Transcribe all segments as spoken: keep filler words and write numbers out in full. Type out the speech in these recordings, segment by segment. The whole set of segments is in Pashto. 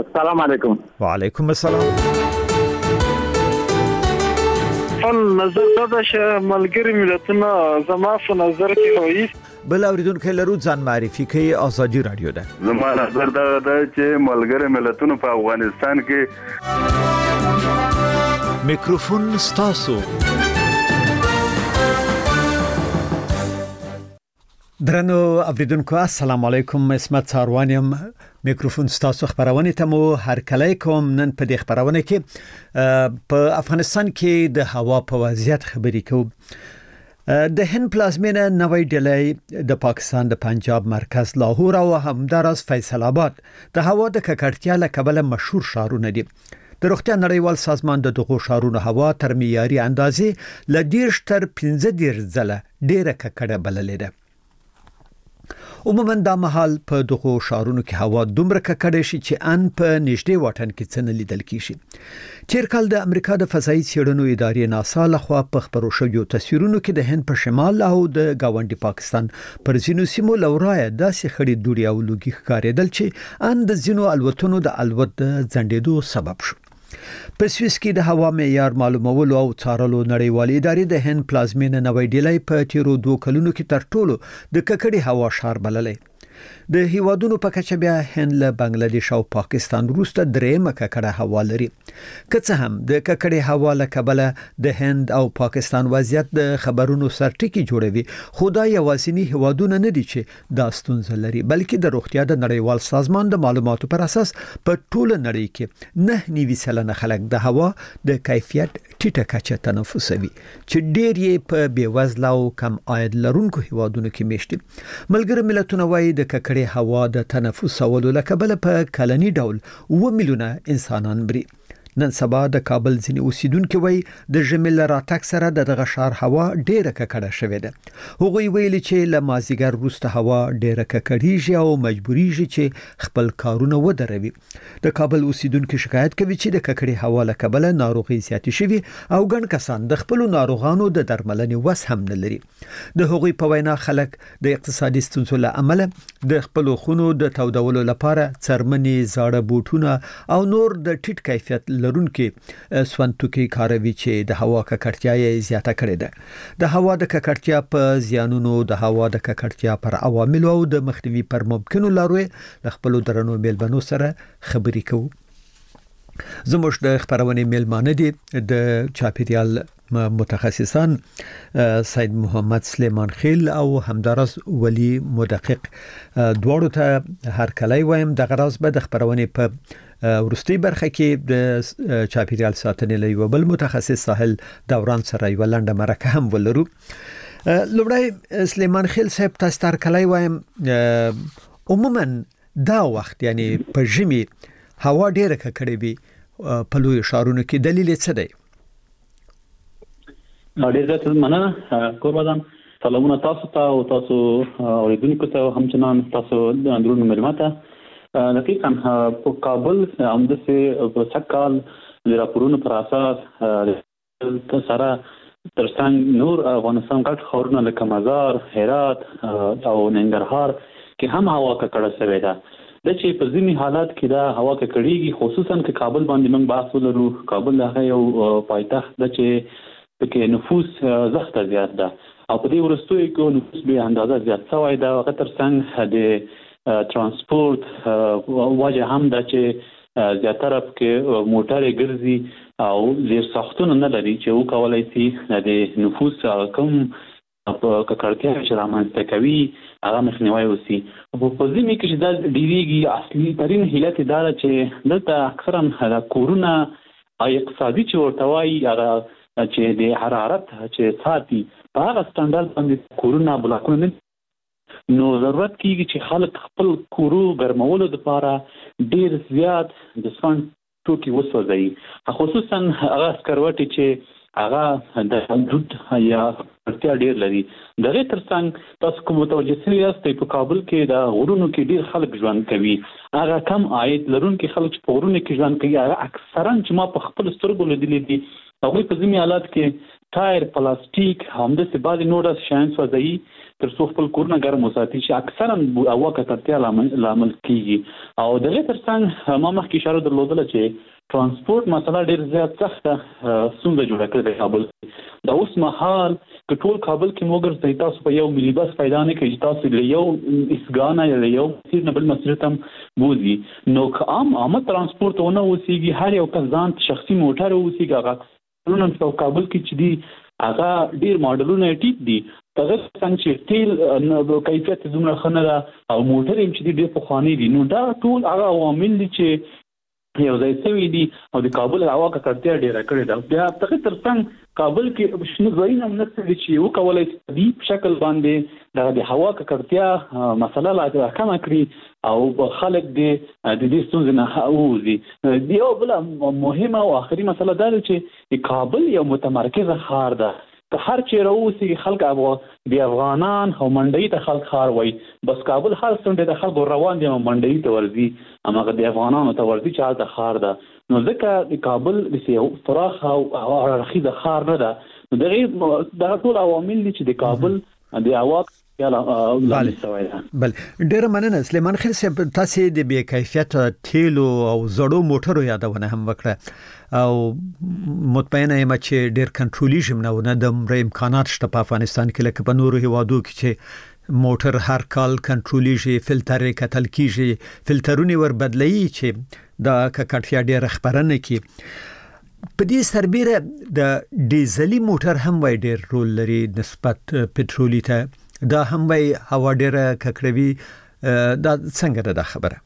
السلام علیکم. وعلیکم السلام. فل نظر دا چې ملګری ملتونه زما په نظر کې وایي بل اوریدونکو لرو ځان معرفي کوي. ازادي رادیو ده. زما نظر دا ده چې ملګری ملتونه په افغانستان کې میکروفون ستاسو. درنو اوریدونکو السلام علیکم. اسمت ساروانیم. میکروفون ستاسو خبرونه ته مو هر کله کوم. نن په دې خبرونه کې په افغانستان کې د هوا په وضعیت خبرې کوم. د هند پلازمینه نوی ډیلی د پاکستان د پنجاب مرکز لاهور او همداراز فیصل آباد د هوا د ککړتیا له کبله مشهور ښارونه دي. د روغتیا نړیوال سازمان د دغو ښارونو هوا تر معیاري اندازې له دېرش تر پنځه دېرش ځله ډیره ککړه بللې ده. عموما دا مهال په دغو ښارونو کې هوا دومره ککړه شي چې ان په نږدې واټن کې څه نه لیدل کیږي. تیر کال د امریکا د فضایي څېړنو ادارې ناسا لخوا په خپرو شویو تصویرونو کې د هند په شمال او د گاونډي پاکستان پر ځینو سیمو لورایه داسې خړې دوړې او لوګي ښکارېدل چې ان د ځینو الوتنو د الوت د ځنډېدو سبب شو. په سویس کې د هوا معیار معلومولو او څارلو نړیوالې ادارې د هند پلازمینه نوی ډیلی په تیرو دوه کلونو کې تر ټولو د ککړې هوا ښار بللی. د هیوادونو په کچه بیا هند له بنگلاديش او پاکستان وروسته درېمه ککړه هوا لري. که څه هم د ککړې هوا له کبله د هند او پاکستان وضعیت د خبرونو سرټکی جوړوي، خو دا یوازینی هیوادونه نه دي چې دا ستونزه لري، بلکې د روغتیا د نړیوال سازمان د معلوماتو پر اساس په ټوله نړۍ کې نه نیوي سلنه خلک د هوا د کیفیت ټیټه کچه تنفسوي چې ډېر یې په بېوزله او کم عاید لرونکو هیوادونو کې میشت دي. ملګري ملتونه وايي د ککړې هوا د تنفسولو له کبله په کلني ډول اوه میلیونه انسانان مري. نن سبا د کابل ځینې اوسیدونکو وایي د ژمي له راتګ سره د دغه ښار هوا ډېره ککړه شوې ده. هغوی ویلي چې له مازدیګر وروسته هوا ډېره ککړېږي او مجبوریږي چې خپل کارونه ودروي. د کابل اوسیدونکو شکایت کوي چې د ککړې هوا له کبله ناروغي زیاتې شوي او ګڼ کسان د خپلو ناروغانو د درملنې وس هم نه لري. د هغوی په وینا خلک د اقتصادي ستونزو له امله د خپلو خونو د تودولو لپاره څرمنې، زاړه بوټونه او نور د ټیټ کیفیت لرونکي سونتوکي کاروي چې د هوا ککړتیا یې زیاته کړې ده. د هوا د ککړتیا په زیانونو، د هوا د ککړتیا پر عواملو او د مخنیوي پر ممکنو لارو د خپلو درنو میلمنو سره خبرې کوو. زموږ د خبرونې میلمانه دي د چاپیریال متخصصان سید محمد سلیمان خیل او همداراز ولی مدقق. دواړو ته هر کله وایم د غراز به د خبرونې په ورستي برخه کې د چاپیریال ساتنې له یو بل متخصص ساحل دوران سره یو لنډه مرکه هم ولرو. لومړی سلیمان خیل صاحب تاسو تر کله وایم عموما دا وخت یعنی په ژمي هوا ډیره ککړه وي په لوی ښارونو کې، دلیل څه دی؟ ډیر زیات مننه قربان. سلامونه تاسو ته او تاسو اوریدونکو ته همچنان تاسو اندرون ملمته. دقیقاً په کابل همداسې په سکال د راپورونو پر اساس سره ترڅنګ نور افغانستان ګډ ښارونه لکه مزار، هرات او ننګرهار کې هم هوا ککړه شوې ده. د چې په ځینې حالات کې دا هوا ککړېږي، خصوصا که کابل باندې موږ بحث ولرو. کابل هغه یو پایتخت ده چې پکې نفوس زښته زیات ده او په دې وروستیو کې نفوس بې اندازه زیات شوی ده. هغه ترڅنګ د ترانسپورت وجه هم ده چې زیاتره پکې موټرې ګرځي او زیر ساختونه نه لري چې وکولای شي د نفوس کم په ککړتیا چې رامنځته کوي هغه مخنیوی وشي. په ځینې کې چې دا ډېرېږي، اصلي ترین علت دا ده چې دلته اکثرا کورونه اقتصادي چې ورته وایي هغه چې د حرارت چې ساتي په هغه سټنډرډ باندې کورونه بلاکونه نه، نو ضرورت کېږي چې خلک خپل کورو ګرمولو دپاره ډېر زیات د سون توکي وسوځوي، خصوصا هغه سکروټې چې هغه د دود یا اړتیا ډېر لري. د هغې ترڅنګ تاسو کوم متوجه شوي یاستئ په کابل کې د غرونو کې ډېر خلک ژوند کوي. هغه کم عاید لرونکي خلک چې په غرونو کې ژوند کوي هغه اکثرا چې ما په خپلو سترګو لیدلي دي هغوی په ځینې حالات کې ټایر پلاستیک همداسې بعضې نور شیان سوځوي تر څو خپل کورونه ګرم وساتي چې اکثرا هوا ککړتیا لامل کیږي. او دغه ترڅنګ ما مخکې اشاره درلودله چې ترانسپورت مسله ډېر زیات سخته ستونزه جوړه کړې ده کابل. دا اوس مهال که ټول کابل کې وګرځئ تاسو په یو ملي بس پیدا نه کړئ چې تاسو له یو اسګانه یا له یو مسیر نه بل مسیر ته بوځي. نو که عام عامه ترانسپورت ونه اوسېږي، هر یو کس ځان شخصي موټر اوسېږي، هغه نن په کابل کې چې دي هغه ډېر ماډلونه ټیټ دي، هغه څنګه چې تیل کیفیت دومره ښه نه ده او موټر یې چې دي ډېر پخواني دي. نو دا ټول هغه عوامل دي چې یو ځای شوي دي او د کابل هوا ککړتیا ډېره کړې ده. بیا دغه ترڅنګ کابل کې شنه ځایونه هم نشته دي چې وکولی شي په طبیعي شکل باندې دغه د هوا ککړتیا مسله لا کمه کړي او خلک د دې ستونزې نه ووځي. یو بله مهمه او آخري مسله دا ده چې کابل یو متمرکزه ښار ده. که هر چیرې اوسي خلک د افغانان او منډۍ ته خلک ښار وایي، بس کابل هر څنډې د خلکو روان دي او منډۍ ته ورځي، هماغه د افغانانو ته ورځي چې هلته ښار ده. نو ځکه د کابل داسې یو پراخ او اړخیزه ښار نه ده. نو دغې دغه ټول عوامل دي چې د کابل د هوا بل ډېر مننه سلیمان خیل صاحب، تاسو د بې کیفیت تیلو او زړو موټرو یادونه هم وکړه او مطمئنه یم چې ډېر کنټرولیږي نه د مر امکانات شته په افغانستان کې لکه په نورو هیوادو کې چې موټر هر کال کنټرولیږي، فلټر یې کتل کیږي، فلټرونه ور بدلایي چې دا ککړتیا ډېر خبرنه کی. په دې سربیره د ډیزلي موټر هم وای ډېر رول لري نسبت پټرولي ته، دا هم وای هوا ډېره ککړوي. دا څنګه ده خبره؟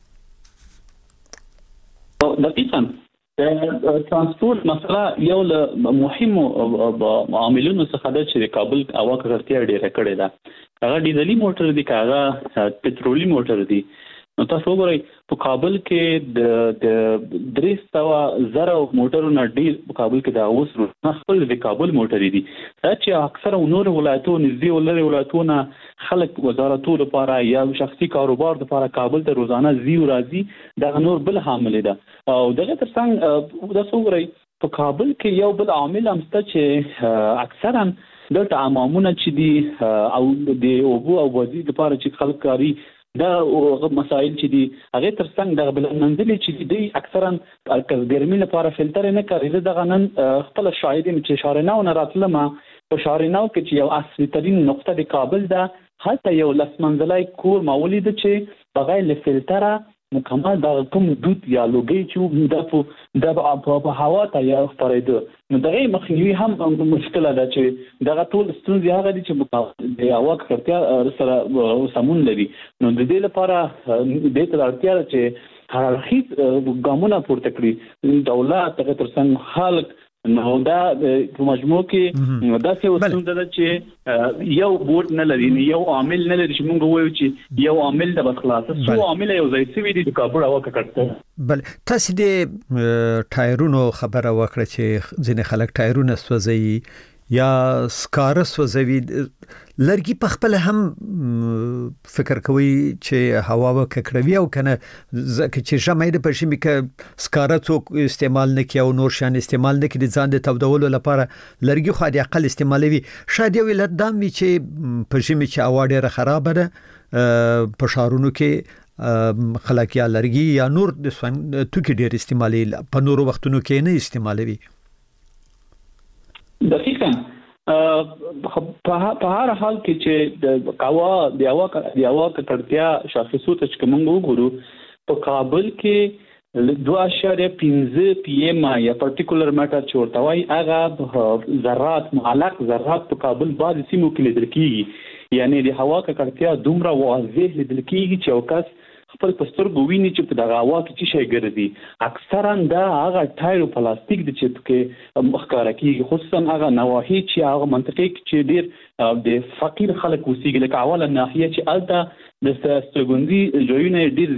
دقیقاً د ترانسپورت مسله یو له مهمو عاملونو څخه ده چې د کابل هوا ککړتیا ډېره کړې ده. هغه ډیزلي موټر دي که هغه پټرولي موټر دي. نو تاسو وګورئ په کابل کې د د درې سوه زره موټرونه ډېر په کابل کې د اوس خپل د کابل موټرې دي. دا چې اکثره نورو ولایتونو نږدې ولري ولایتونه خلک وزارتو لپاره یا شخصي کاروبار لپاره کابل ته روزانه ځي او راځي، دغه نور بل عامل ده. او دغه ترڅنګ تاسو وګورئ په کابل کې یو بل عامل هم شته چې اکثرا دلته عمامونه چې دي او د اوبو او وادي لپاره چې خلک کاري دا مسائل چې دي هغه ترڅنګ د بل منځلي چې دي اکثرا د ګرمۍ لپاره فلټر نه کوي. دغه نن خپل شاهدین چې شارناو نه راتلمه په شارناو کې چې یو اصلي ترين نقطه د کابل ده، هلته یو لس منزلای کور مولید چې بغیر له فلټره مکمل د کوم دود یا لوګي چې د د په هوا ته یا خپرېدو. نو دغه مخنیوي هم مشکله ده چې دغه ټول ستونزې هغه دي چې د هوا ککړتیا سره سمون لري. نو د دې لپاره د دې ته اړتیا ده چې هر اړخیز ګامونه پورته کړي دولت دغه ترڅنګ خلک. نو دا په مجموع کې دا څه وسوند ده چې یو بورډ نه لري، یو عامل نه لري چې موږ وایو چې یو عامل د بس خلاصه څو عامل یو ځای سوي دي د کابل هوا ککړتیا. بل تاسو د ټایرونو خبره وکړه چې ځینې خلک ټایرونه سوځي یا سکاره سوځوي، لرګي په خپل هم فکر کوي چې هوا وکړوي او کنه ځکه چې ژمي د پښیمي کې سکاره څوک استعمال نه کوي او نور شان استعمال نه کوي، ځان د تودولو لپاره لرګي خو د اقل استعمالوي. شاید یو علت دا وي چې پښیمي چې هوا ډیره خراب ده په شهرونو کې خلک یا لرګي یا نور د توکي ډیر استعمالي، په نورو وختونو کې نه استعمالوي. دقیقاً په هر حال کې چې د هوا د هوا د هوا ککړتیا شاخصو ته چې موږ وګورو په کابل کې دوه اعشاریه پنځه پی ایم یا پارټیکولر میټر چې ورته وایي هغه ذرات معلق ذرات په کابل بعضې سیمو کې لیدل کېږي. یعنی د هوا ککړتیا دومره واضح لیدل کېږي چې یو کس خپل پسترګو ویني چې په دغه هوا کې څه شی ګرځي. اکثرا دا هغه ټایر او پلاستیک د چې کې مخکاره کېږي، خصوصا هغه نواحي چې هغه منطقې کې چې ډېر د فقیر خلک اوسېږي، لکه اوله ناحیه چې هلته د سترګوندي ځایونه ډېر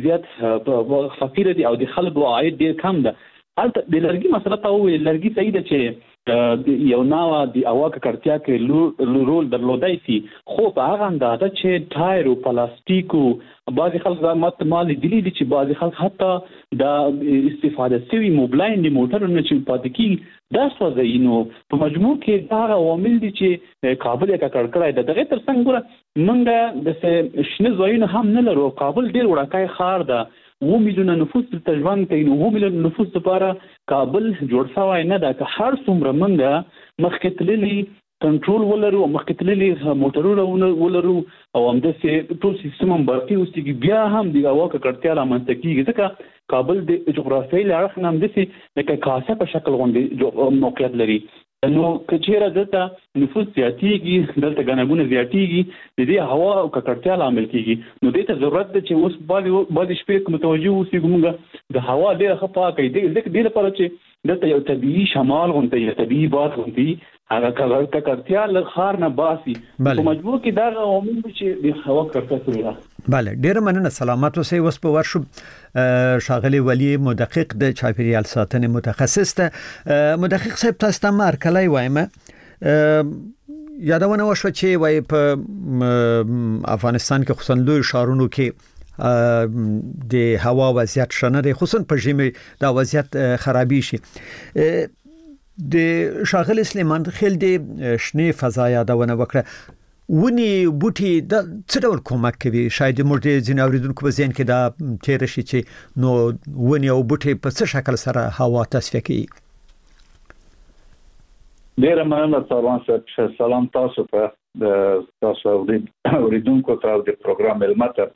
زیات فقیر دي او د خلکو عاید ډېر کم ده. هلته د لرګي مسله ته وویل، لرګي صحیح ده چې یو ناوه د هوا ککړتیا کې رول درلودای شي خو په هغه اندازه چې ټایر او پلاستیک او بعضې خلک دا ماته ما لیدلي دي چې بعضې خلک حتی د استفاده شوي موبلاین د موټرو نه چې پاتې کېږي دا سوځوي. نو په مجموع کې دا هغه عوامل دي چې کابل یې ککړ کړی دی. د هغې تر څنګ ګوره موږ داسې شنه ځایونه هم نه لرو. کابل ډېر وړوکی ښار ده، اووه میلیونه نفوس دلته ژوند کوي. نو اووه میلیونه نفوس لپاره کابل جوړ شوی نه ده. که هر څومره موږ مخکې تللي کنټرول ولرو او مخکې تللي موټرونه ولرو او همداسې ټول سیستم هم برقي اوسېږي، بیا هم د هوا ککړتیا رامنځته کېږي. ځکه کابل د جغرافیایي له اړخ نه همداسې لکه کاسه په شکل غوندې موقعیت لري. نو که چېرې دلته نفوس زیاتېږي، دلته ګڼه ګوڼه زیاتېږي، د دې هوا او ککړتیا لامل کېږي. نو دې ته ضرورت ده چې اوس بعضې بعضې شپې متوجه اوسېږو موږ د هوا ډېره ښه پاکه وي. ځکه دې لپاره چې دلته یو طبیعي شمال غوندې یا طبیعي باد غوندې هغه ککړتیا له ښار نه باسي. په مجموع کې دا عوامل دي چې د هوا ککړتیا سبب ده. بله، ډیره مننه. سلامت اوسئ. اوس په ورشو ښاغلی ولی مدقق د چاپیریال ساتنې متخصص ته. مدقق صاحب، تاسو ته مرکلی وایم، یادونه وشوه چې وای په افغانستان کې خصوصا لوی ښارونو کې د هوا وضعیت ښه نه دی، خصوصا په ژمي دا وضعیت خرابی شي. د ښاغلي سلیمان خېل د شنې فضا یادونه وکړه. ونی بوټي د څه ډول کومک کوي؟ شاید موږ د ځینې اوریدونکو په ذهن کې دا تیر شي چې نو ونی او بوټي په څه شکل سره هوا تصفیه کوي؟ ډیره مننه سلام صاحب. سلام تاسو ته، د تاسو اوریدونکو ته د پروګرام علمته.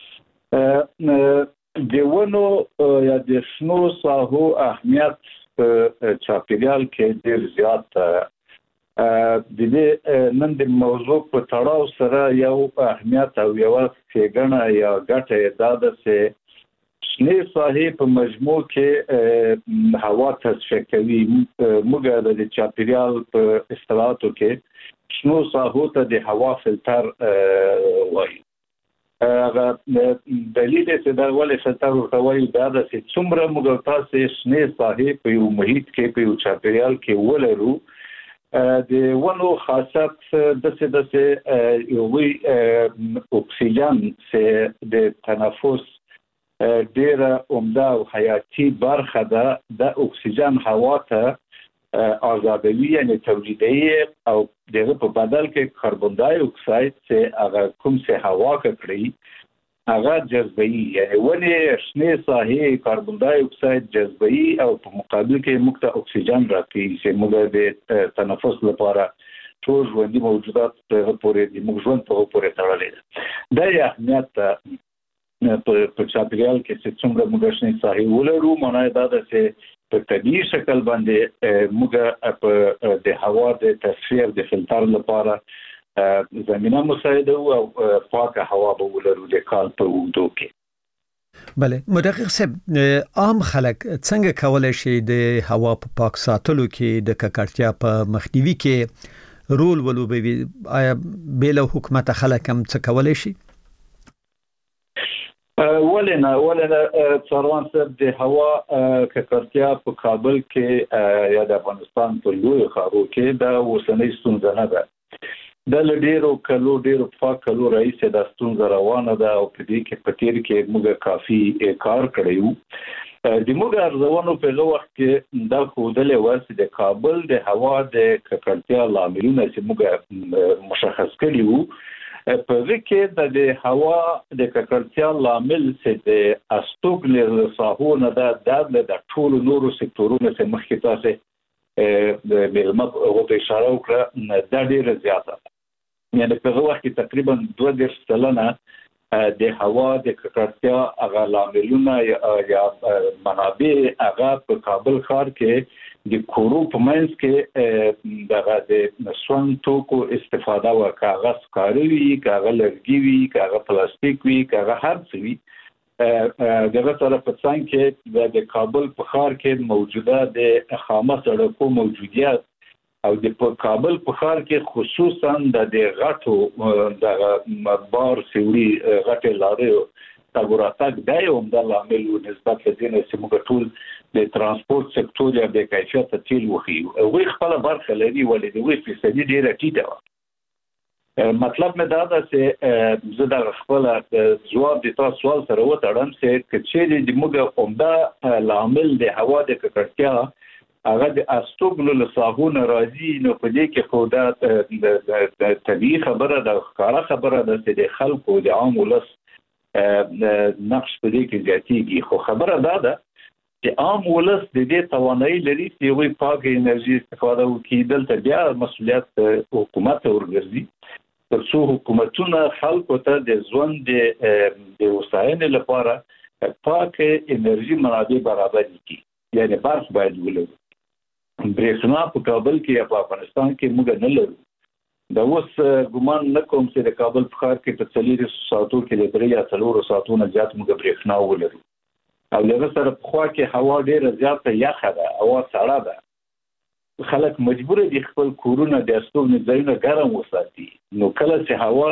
د ونو یا د شنو ساحو اهمیت په چاپیریال کې ډیر زیات ده. د دې نن د موضوع په تړاو سره یو اهمیت او یو ښېګڼه یا ګټه دا ده چې شنې ساحې په مجموع کې هوا تصفیه کوي. موږ د چاپیریال په اصطلاحاتو کې شنو ساحو ته د هوا فلټر وایي. هغه دلیل چې دا ولې فلټر ورته وایي دا ده چې څومره موږ تاسې شنې ساحې په یو محیط کې په یو چاپیریال کې ولرو، د ونو خاصیت داسې داسې یوې اکسیجن چې د تنفس ډېره عمده او حیاتي برخه ده، د اکسیجن هوا ته آزادوي یعنی تولیدوي او دغه په بدل کې کاربن دای اکساید چې هغه کوم څه هوا کړی هغه جذبوي. یعنی ونې شنې ساحې کاربن دای اکساید جذبوي او په مقابل کې موږ ته اکسیجن راکوي چې موږ د تنفس لپاره ټول ژوندي موجودات په پورې د موږ ژوند په پورې تړلې ده. دا یې اهمیت په چاپیریال کې چې څومره موږ شنې ساحې ولرو، معنا یې دا ده چې په طبیعي شکل باندې موږ په د هوا د تصفیه د فلټر لپاره زمینه مساعده او پاکه هوا به ولرو د کال په اوږدو کې. بله، مدقق صاحب، عام خلک څنګه کولی شي د هوا په پاک ساتلو کې د ککړتیا په مخنیوي کې رول ولوبوي؟ آیا بې له حکومته خلک هم څه کولی شي؟ ولې نه ولې نه څاروان صاحب، د هوا ککړتیا په کابل کې یا د افغانستان په لویو ښارو کې دا اوسنۍ ستونزه نه ده. دا له ډېرو کلو ډېرو پخوا کلو راهیسې دا ستونزه روانه ده او په دې کې په تېر کې موږ کافي کار کړی وو. د موږ ارزونو په هغه وخت کې دا ښودلې وه چې د کابل د هوا د ککړتیا لاملونه چې موږ مشخص کړي وو، په هغه کې د هوا د ککړتیا لامل چې د استوګ له ساحو نه ده، دا د ټولو نورو سکتورونو چې مخکې تاسې د مېلمه غوته اشاره وکړه دا ډېره زیاته ده. یعنې په هغه وخت کې تقریبا دوه دېرش سلنه د هوا د ککړتیا هغه لاملونه یا منابع هغه په کابل ښار کې د کورو په منځ کې دغه د سون توکو استفاده و، کاغذ سکاره وي، کاغذ لرګي وي، کاغذ پلاستیک وي، کاغذ هر څه وي. دغه سره په څنګ کې د کابل په ښار کې موجوده د خامه سړکو موجودیت او د کابل په ښار کې خصوصا د غټو دغه بار سیوري غټې لارې تګوراتګ دا یو د عامل نسبت لدینه چې موږ ټول د ترانسپورت سکتور یا د کیفیت تیل وخیو او خپل برخه لري ولې د وی فیصدي ډیره ټیټه مطلب مې دا ده چې زه د خپل جواب د تاسو سوال سره وتړم چې کچېری د موږ عمده عامل د هوا د ککړتیا هغه د استوګلو له ساحونه راځي نو په دې کې خو دا د طبيعي خبره ده ښکاره خبره ده چې د خلکو د عام ولس نقش په دې کې زیاتېږي خو خبره دا ده چې عام ولس د دې توانایي لري چې یوې پاکه انرژي استفاده وکړي دلته بیا مسؤلیت حکومت ورګرځي ترڅو حکومتونه خلکو ته د ژوند د وسایلو لپاره پاکه انرژي منابع برابر کړي یعنی برق باید ولري برېښنا په کابل کې یا په افغانستان کې موږ نه لرو دا اوس ګمان نه کوم چې د کابل په ښار کې په څلور ساعتو کې د درې یا څلور ساعتونو زیات موږ برېښنا ولرو او لږ سره په خوا کې هوا ډېره زیاته یخه ده هوا سړه ده خلک مجبور دي خپل کورونه د استوګنې ځایونه ګرم وساتي نو کله چې هوا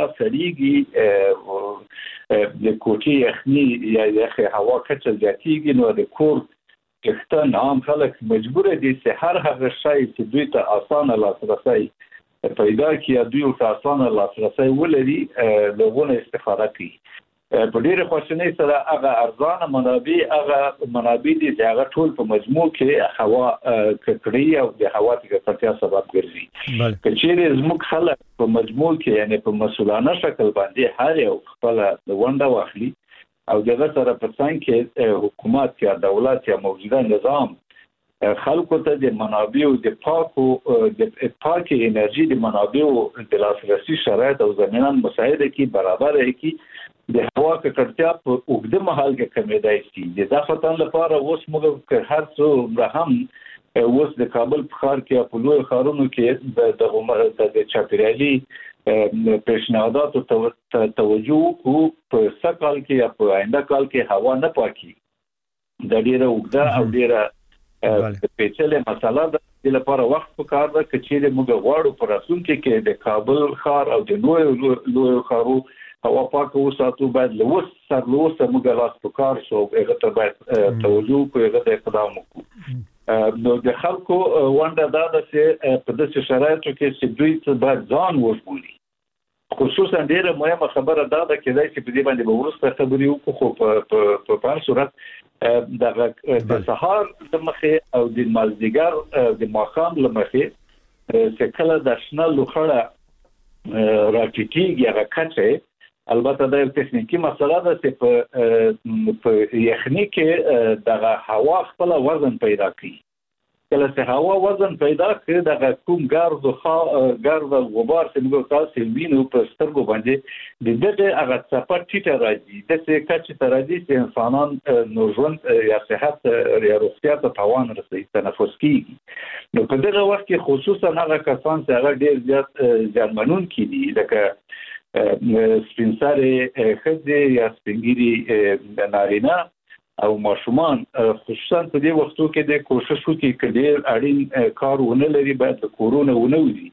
سړیږي د کوټې یخني یا یخه هوا کچه زیاتېږي نو د کور کښتن عام خلک مجبور دي چې هر هغه شی چې دوی ته اسانه لاسرسی پیدا کړي یا دوی ته اسانه لاسرسی ولري لغونه استفاده کوي په ډېر خوشنۍ سره هغه ارزانه منابع هغه منابع دي چې هغه ټول په مجموع کې هوا ککړی او د هوا د ککړتیا سبب ګرځي کچېرې زموږ خلک په مجموع کې یعنی په مسؤلانه شکل باندې هر یو خپل ونده واخلي او دغه سره په څنګه کې حکومت یا دولت یا موجوده نظام خلکو ته د منابعو د پاکو د پاکي انرژي د منابعو د لاسرسي شرایط او زمینه مساعده کی برابر کړي د هوا ککړتیا په اوږده مهال کې کمیدای شي د ځافتن لپاره اوس موږ هر څو هم اوس د کابل په ښار کې په لوی ښارونو کې د عمر د چاپیریالي پیشنهاداتو توجه کو په سکهال کې یا په آینده کال کې هوا نه پاکي د ډیره اوږده او ډیره پیچلې مسله ده د لپاره وخت په کار ده چې موږ غواړو په راتلونکي کې د کابل ښار او د نوو لوی ښارو هوا پاکه وساتو باید لوس سر لوس موږ لاس په کار شو هغه ته باید توجه کوو هغه ته اقدام وکړو نو د خلکو ونده دا ده چې په داسې شرایطو کې چې دوی ته باید ځان وژغوري خصوصا ډیره مهمه خبره دا ده چې دای چې په دې باندې به وروسته خبرې وکړو خو په هر صورت دغه د سهار د مخې او د مازدیګر د ماښام له مخې چې کله د شنه لوخړه راټیټېږي هغه کچه البته دا یو تخنیکی مسله ده چې په په یخني کې دغه هوا خپل وزن پیدا کوي کله چې هوا وزن پیدا کړي دغه کوم ګرد او ګرد او غبار چې موږ تاسو وینو په سترګو باندې د دې هغه څپه ټیټه راځي د څه کچې تر راځي چې انسانان نو ژوند یا صحت یا روغتیا ته تاوان رسوي تنفس کیږي نو په دغه وخت کې خصوصا هغه کسان چې هغه ډیر زیات ځانمنون کیدي لکه سپینسارې خځې یا سپینګیري نارینه او ماشومان خصوصا په دې وختو کې د کوشش وکړي چې ډېر اړین کار ونه لري باید د کورونا ونه وځي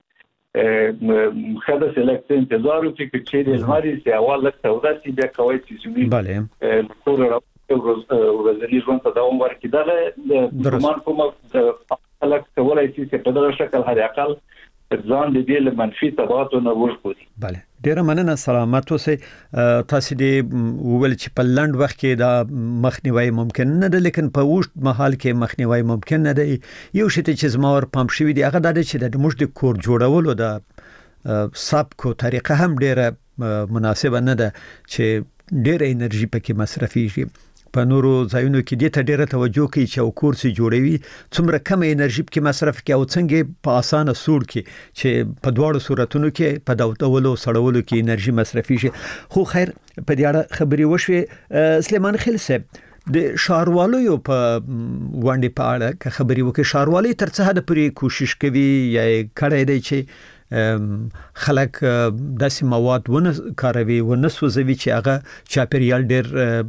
خاصه سلیکټ انتظار وکړي چې د لمري چې اول لکه تودا چې بیا کوي چې زمي بله کور ورځنی ژوند ته دوام ورکړي دا د مان کومه خلک کولای شي چې په دغه شکل هر اقل ځان د دې له منفي تبعاتو نه وژغوري بله ډیره مننه سلامت اوسئ تاسو دې وویل چې په لنډ وخت کې دا مخنیوي ممکن نه ده لیکن په اوږد مهال کې مخنیوي ممکن نه دی یو شی چې زما ور پام شوی دی هغه دا چې د موږ د کور جوړولو د سبکو طریقه هم ډیره مناسبه نه ده چې ډیره انرژي پکې مصرفيږي په نورو ځایونو کې دې ته ډیره توجه کوي چې او کورسي جوړوي څومره کم انرژي پکې مصرف کوي او څنګه په اسانه سوړ کې چې په دواړو صورتونو کې په داوتولو سړولو کې انرژي مصرفي شي خو خیر په دې اړه خبري وشوي سلیمان خیل صاحب د شاروالو په وانډې په اړه که خبري وکړي شاروالي تر څه حد پورې کوشش کوي یا کړی دی چې خلک داسې مواد ونه کاروي ونه سوځوي چې هغه چاپیریال ډېر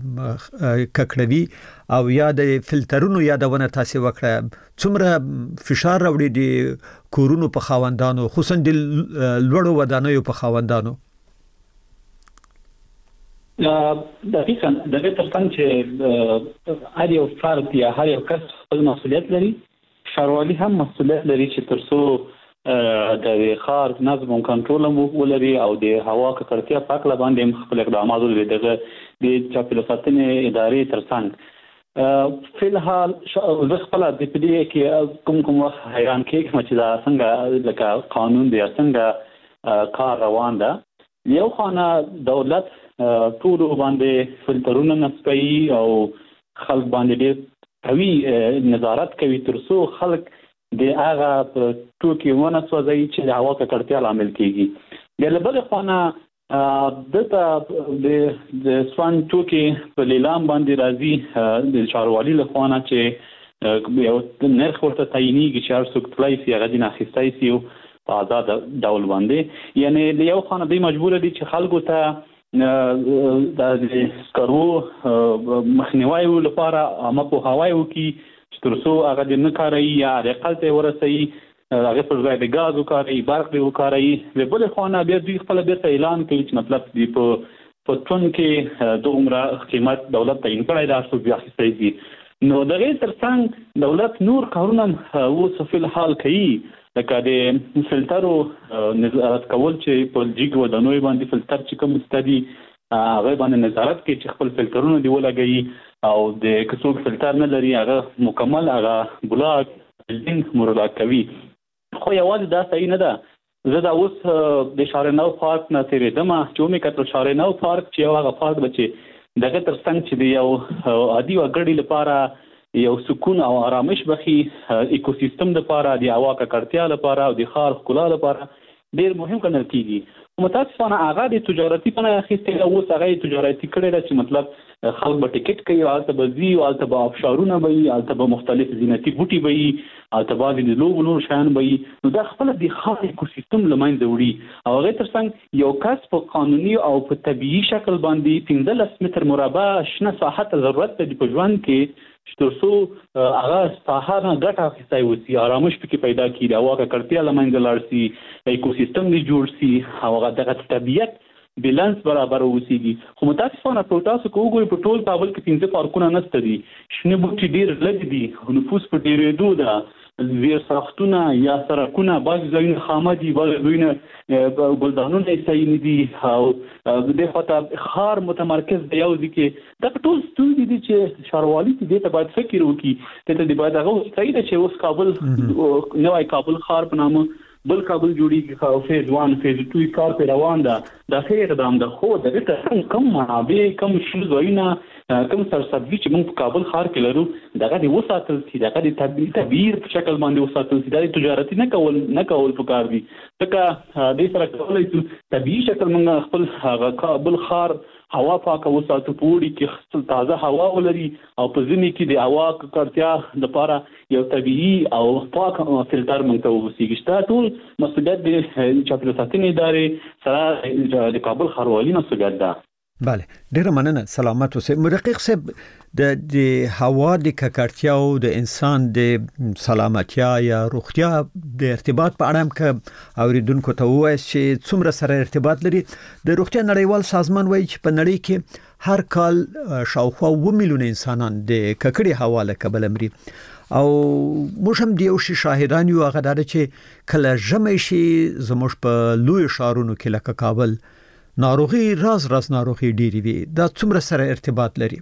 ککړوي او یا د فلټرونو یادونه تاسو وکړه څومره فشار راوړي د کورونو په خاوندانو خصوصا د لوړو ودانیو په خاوندانو دقیقاً د دې ترڅنګ چې هر یو فرد یا هر یو کس خپل مسؤلیت لري، ښاروالي هم مسؤلیت لري چې ترڅو د ښار نظم او کنټرول مو ولري او د هوا ککړتیا په اړه باندې خپل اقدامات ولري. دغه د چاپیریال ساتنې ادارې ترڅنګ فی الحال زه خپل د پدې کې کوم کوم حیران کېږم چې دا څنګه لکه قانون دی څنګه کار روان ده. یو خانه دولت ټول باندې فلټرونه نصبوي او خلک باندې ډېر قوي نظارت کوي ترڅو خلک د هغه ټوکې ونه سوځي چې د هوا ککړتیا لامل کیږي. بیا له بلې خوا دلته د سوان ټوکې په لیلام باندې راځي د ښاروالي له خوا چې یو نرخ ورته تعینېږي چې هر څوک تللی سي هغه ځینې اخیستی سي په آزاد ډول باندې. یعنې له یو خوا دوی مجبوره دي چې خلکو ته د سکرو مخنیوي لپاره عامه پوهاوی وکړي چې ترڅو هغه د نه کاروي یا اقل ته ورسوي، هغې پر ځای د ګاز وکاروي، برق دې وکاروي. له بلې خوا نه بیا دوی خپله بېرته اعلان کوي چې مطلب دوی په په ټن کې دومره قیمت دولت تعین کړی ده هر څوک بیا اخیستی سي. نو د هغې ترڅنګ دولت نور کارونه هم اوس فی الحال کوي، لکه د فلټرو نظارت کول چې په جګ ودانیو باندې فلټر چې کوم ستدي هغه باندې نظارت کوي چې خپل فلټرونه دی ولګوي او د که څوک فلټر نه لري هغه مکمل هغه بلاک بلډینګ مرلا کوي. خو یوازې دا صحیح نه ده. زه دا اوس د شارنو پارک نه تېرېدم چې ومې کتل شارنو پارک چې یو هغه پارک ده چې دغه ترڅنګ چې د یو عادي وګړي لپاره یو سکون او آرامش بخي، ایکوسیستم لپاره، د هوا ککړتیا لپاره او د ښار ښکلا لپاره ډېر مهم ګڼل کېږي. متاسفانه هغه د تجارتي بڼه اخیستې ده، اوس هغه یې تجارتي کړې ده چې مطلب خلک به ټکټ کوي او هلته به ځي او هلته به آبشارونه به وي، هلته به مختلف زینتي بوټي به وي، هلته بعضې د لوبو نور شیان به وي. نو دا خپله د ښار ایکوسیستم له منځه وړي او هغې ترڅنګ یو کس په قانوني او په طبیعي شکل باندې پنځلس متر مربع شنه ساحه ته ضرورت لري په ژوند کې چې ترڅو هغه ساحه نه ګټه اخیستی وسي، آرامش پکې پیدا کړي، د هوا ککړتیا له منځه لاړ سي، ایکوسیستم دې جوړ سي او هغه دغه طبیعت بیلانس برابر اوسېږي. خو متاسفانه په تاسو که وګورئ په ټول کابل کې پنځه پارکونه نشته دي، شنه بوټي ډېر لږ دي، نفوس په ډېرېدو ده، زیر ساختونه یا سړکونه بعضې ځایونه خامه دي، بعضې ځایونه ګلدانونه یې صحیح نه دي او د دې خواته ښار متمرکز دی یو ځای کې. دغه ټول ستونزې دي چې ښاروالي چې دې ته باید فکر وکړي، دې ته دې باید هغه صحیح ده چې اوس کابل نوی کابل ښار په نامه بل کابل جوړیږي او فیز وان فیز ټو کار په روان ده. دا ښه اقدام ده، خو د دې ترڅنګ کم منابع، کم شنه ځایونه، کم سرسبزي چې موږ په کابل ښار کې لرو دغه دې وساتل سي، دغه دې طبیعي طبیعي په شکل باندې وساتل سي. دا د تجارتي نه کول نه کول پکار دي، ځکه دې سره کولی شو طبیعي شکل موږ خپل هغه کابل ښار هوا پاکه وساتو، په اوړي کې تازه هوا ولري او په ژمي کې د هوا ککړتیا لپاره یو طبیعي او پاک فلټر موږ ته ووسیږي. دا ټول مسؤلیت د چاپیریال ساتنې ادارې سره د کابل ښاروالي مسؤلیت ده. بله، ډیره مننه. سلامت اوسئ. مرقیق صاحب، د د هوا د ککړتیا او د انسان د سلامتیا یا روغتیا د ارتباط په اړه هم که اوریدونکو ته ووایي چې څومره سره ارتباط لري. د روغتیا نړیوال سازمان وایي چې په نړۍ کې هر کال شاوخوا اووه میلیونه انسانان د ککړې هوا له کبله مري او موږ هم د یو شي شاهدان یو، هغه دا چې کله ژمی شي زموږ په لویو ښارونو کې لکه کابل ناروغي راز راز ناروغي ډېرې وي. دا څومره سره ارتباط لري؟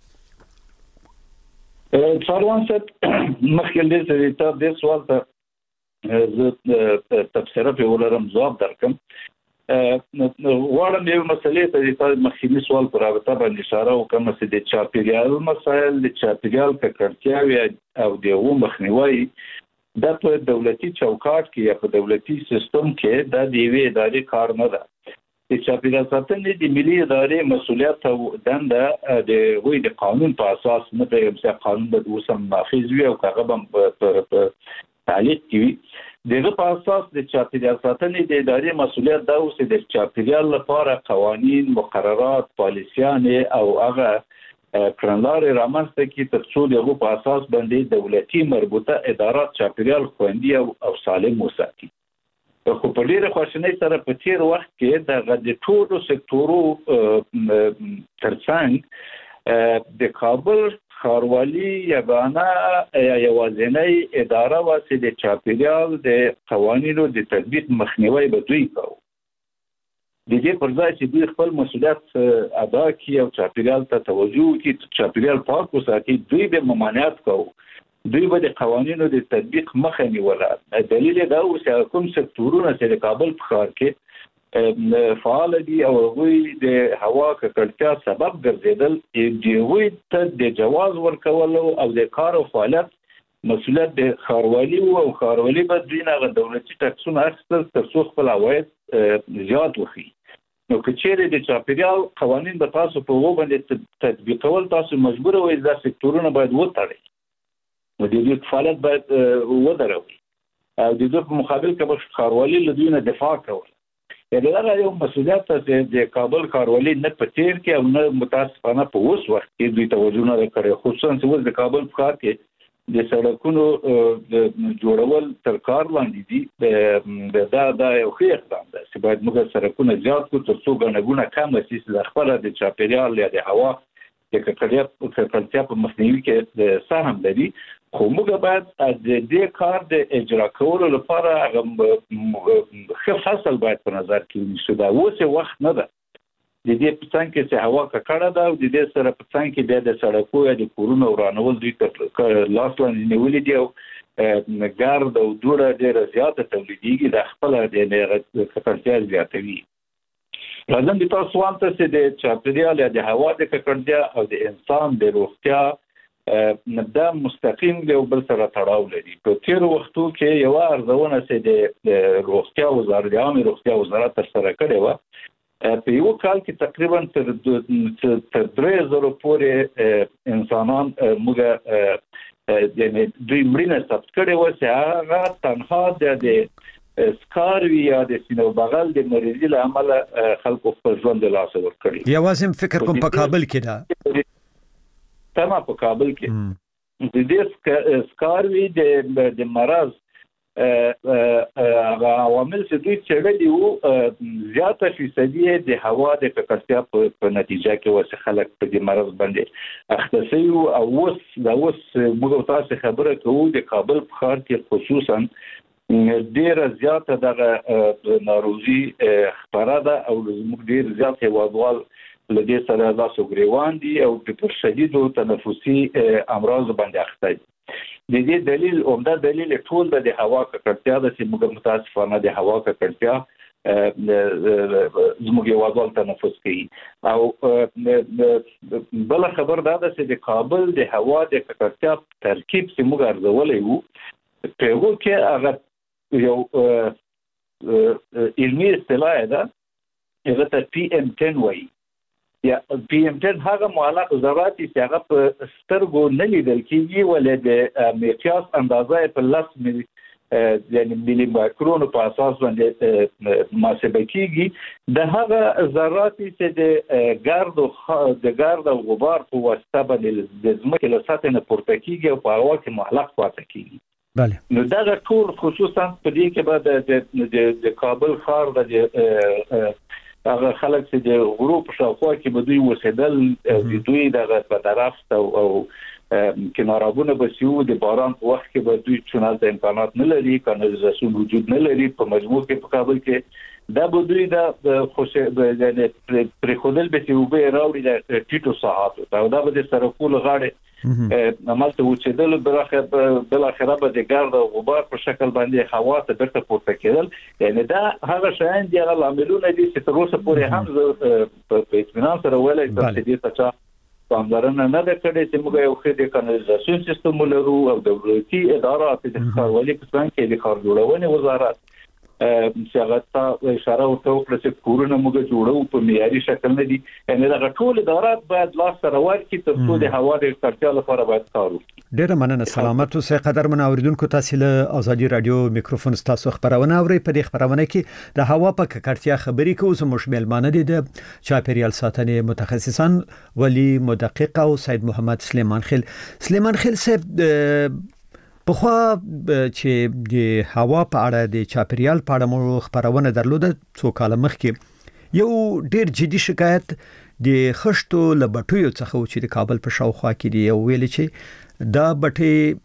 څاروان صاحب، مخکې دې ته دې سوال ته زه تبصره پرې ولرم، ځواب درکړم. غواړم یو مسلې ته د مخکیني سوال په رابطه باندې اشاره وکړم چې د چاپیریال مسایل، د چاپیریال ککړتیاوې او د اوبو مخنیوي دا په دولتي چوکاټ کې یا په دولتي سیستم کې دا د یوې ادارې کار نه ده. د چاپیریال ساتنې د ملي ادارې مسؤلیت او دنده د هغوی د قانون په اساس نه دی، مثلا قانون به اوس هم نافذ وي او هغه به په تعلیق کې وي. دغه په اساس د چاپیریال ساتنې د ادارې مسؤلیت دا اوس د چاپیریال لپاره قوانین، مقررات، پالیسیانې او هغه کړنلارې رامنځته کړي تر څو د هغو په اساس باندې دولتي مربوطه ادارات چاپیریال خوندي او سالم وساتي. خو په ډیره خوشنۍ سره په تیر وخت کې د ټولو سکتورو ترڅنګ د کابل ښاروالي یگانه یوازینۍ اداره وه چې د چاپیریال د قوانینو د تطبیق مخنیوی به دوی کوي. د دې پر ځای چې دوی خپل مسؤلیت ادا کړي او چاپیریال ته توجه وکړي، چاپیریال پاک وساتي، دوی به ممانعت کوي، دوی به د قوانینو د تطبیق مخه نیوله. دلیل دا و چې کوم سکتورونه چې د کابل په ښار کې فعال دي او هغوی د هوا ککړتیا سبب ګرځېدل، هغوی ته د جواز ورکولو او د کار او فعالیت مسؤلیت د ښاروالي و او ښاروالي به دوی نه هغه دولتي ټکسونه اخیستل تر څو خپل عواید زیات وکړي. نو که چیرې د چاپیریال قوانین به تاسو په هغو باندې تطبیقول، تاسو مجبوره وئ دا سکتورونه باید وتړئ، نو د دوی فعالیت باید ودروي او د دوی په مقابل کې به ښاروالي له دوی نه دفاع کوله. یعنې دغه یو مسؤلیت چې د کابل ښاروالي نه په تیر کې او نه متاسفانه په اوس وخت کې دوی توجه نه ده کړې، خصوصا چې اوس د کابل په ښار کې د سړکونو د جوړول تر کار لاندې دي. دا دا یو ښه اقدام ده چې باید موږ سړکونه زیات کړو تر څو ګڼه ګوڼه کمه شي چې خپله د چاپیریال یا د هوا د ککړتیا په مخنیوي کې سهم لري. خو موږ باید د دې کار د اجرا کولو لپاره هغه ښه فصل باید په نظر کې ونیسو. دا اوس وخت نه ده. د دې په څنګ کې چې هوا ککړه ده او د دې سره په څنګ کې بیا د سړکو یا د کورونو ورانول دوی لاس لاندې نیولي دي او ګرد او دوړه ډېره زیاته تولیدېږي، د خپله د ککړتیا زیاتوي. راځم د تاسو سوال ته چې د چاپیریال یا د هوا د ککړتیا او د انسان د روغتیا دا مستقیم یو بل سره تړاو لري. په تیرو وختو کې یوه ارزونه چې د روغتیا وزارت د عامې روغتیا وزارت ترسره کړې وه، په یو کال کې تقریبا تر تر درې زرو پورې انسانان موږ یعنې دوی مړینه ثبت کړې وه چې هغه تنها د سکاروي یا د سینه او بغل د مریضي له امله خلکو خپل ژوند له لاسه ورکړي. یوازې فکر کوم په کابل کې ده تمه په کابل کې د دې سکاروي د مرض هغه عوامل چې دوی څېړلي وو زیاته فیصدي د هوا د ککړتیا په نتیجه کې وو چې خلک په دې مرض باندې اخته شوي وو. او اوس دا اوس موږ تاسو خبره کوو د کابل په ښار کې خصوصا ډېره زیاته دغه ناروغي خپره ده او زموږ ډېر زیات هېوادوال له دې سره لاسو ګریوان دي او په شدیدو تنفسي امراضو باندې اخته دي. د دې دلیل عمده دلیل ټول د هوا ککړتیا ده چې موږ متاسفانه د هوا ککړتیا زموږ هېوادوال تنفس کوي. او بله خبر دا ده چې د کابل د هوا د ککړتیا ترکیب چې موږ ارزولی وو، په هغو کې هغه یو علمي اصطلاح ده، هغه ته پی ام ټن وایي. یا پی ام ټن هغه معلق ذرات چې هغه په سترګو نه لیدل کېږي ولې د مقیاس اندازه په لس ملي یعنې ملي مایکرون په اساس باندې محاسبه کېږي. د هغه ذرات چې د ګرد او د ګرد او غبار په واسطه باندې د ځمکې له سطحې نه پورته کېږي او په هوا کې معلق پاتې کېږي. نو دغه ټول خصوصا په دې کې به د کابل ښار د هغه خلک چې د غروب په شاوخوا کې به دوی اوسېدل، د دوی دغه په درفت او کنارابونه به چې وو، د باران په وخت کې به دوی چون هلته امکانات نه لري، کانالیزاسیون وجود نه لري په مجموع کې په کابل کې، دا به دوی د پرېښودل به چې اوبه یې راوړي د ټیټو ساحاتو ته او دا به د سړکو له غاړې همالته اوسېدل، بالاخره به د ګرد او غبار په شکل باندې هوا ته بیرته پورته کېدل. یعنې دا هغه شیان دي، هغه لاملونه دي چې تر اوسه پورې هم زه په اطمینان سره ویلی شم چې دې ته چا پاملرنه نه ده کړې چې موږ یو ښه د کانالیزاسیون سیستم ولرو او دولتي ادارات د ښاروالي په څنګ کې د ښار جوړونې وزارت چې هغه ته اشاره ورته وکړه چې کورونه موږ جوړو په معیاري شکل نه دي. یعنې دغه ټول ادارات باید لاس سره ورکړي تر څو د هوا د ککړتیا لپاره باید کار وکړي. ډېره مننه. سلامت اوسئ قدرمن اوریدونکو. تاسو له ازادي رادیو میکروفون ستاسو خبرونه اورئ. په دې خبرونه کې د هوا په ککړتیا خبرې کوو. زموږ میلمانه دي د چاپیریال ساتنې متخصصان ولی مدقق او سید محمد سلیمان خیل. سلیمان خیل صاحب، په خو چې د هوا په اړه د چاپریال په اړه مو خبرونه درلوده څو کال مخکې یو ډیر جدي شکایت د خشتو لبټیو څخه چې د کابل په شاوخوا کې دی او ویل چې دا بټي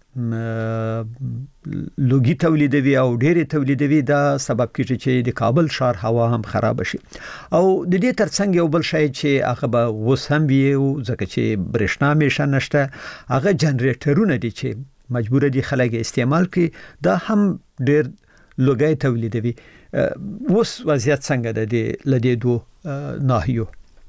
لوګي تولیدوي او ډېر تولیدوي دا سبب کیږي چې د کابل ښار هوا هم خراب شي او د دې ترڅنګ یو بل شی چې هغه به وس هم وي ځکه چې برېښنا مېشه نشته هغه جنریټرونه دي چې مجبور دي خلک استعمال کړي دا هم ډېر لوګي تولیدوي وس وضعیت څنګه ده د لدې دوه ناحیو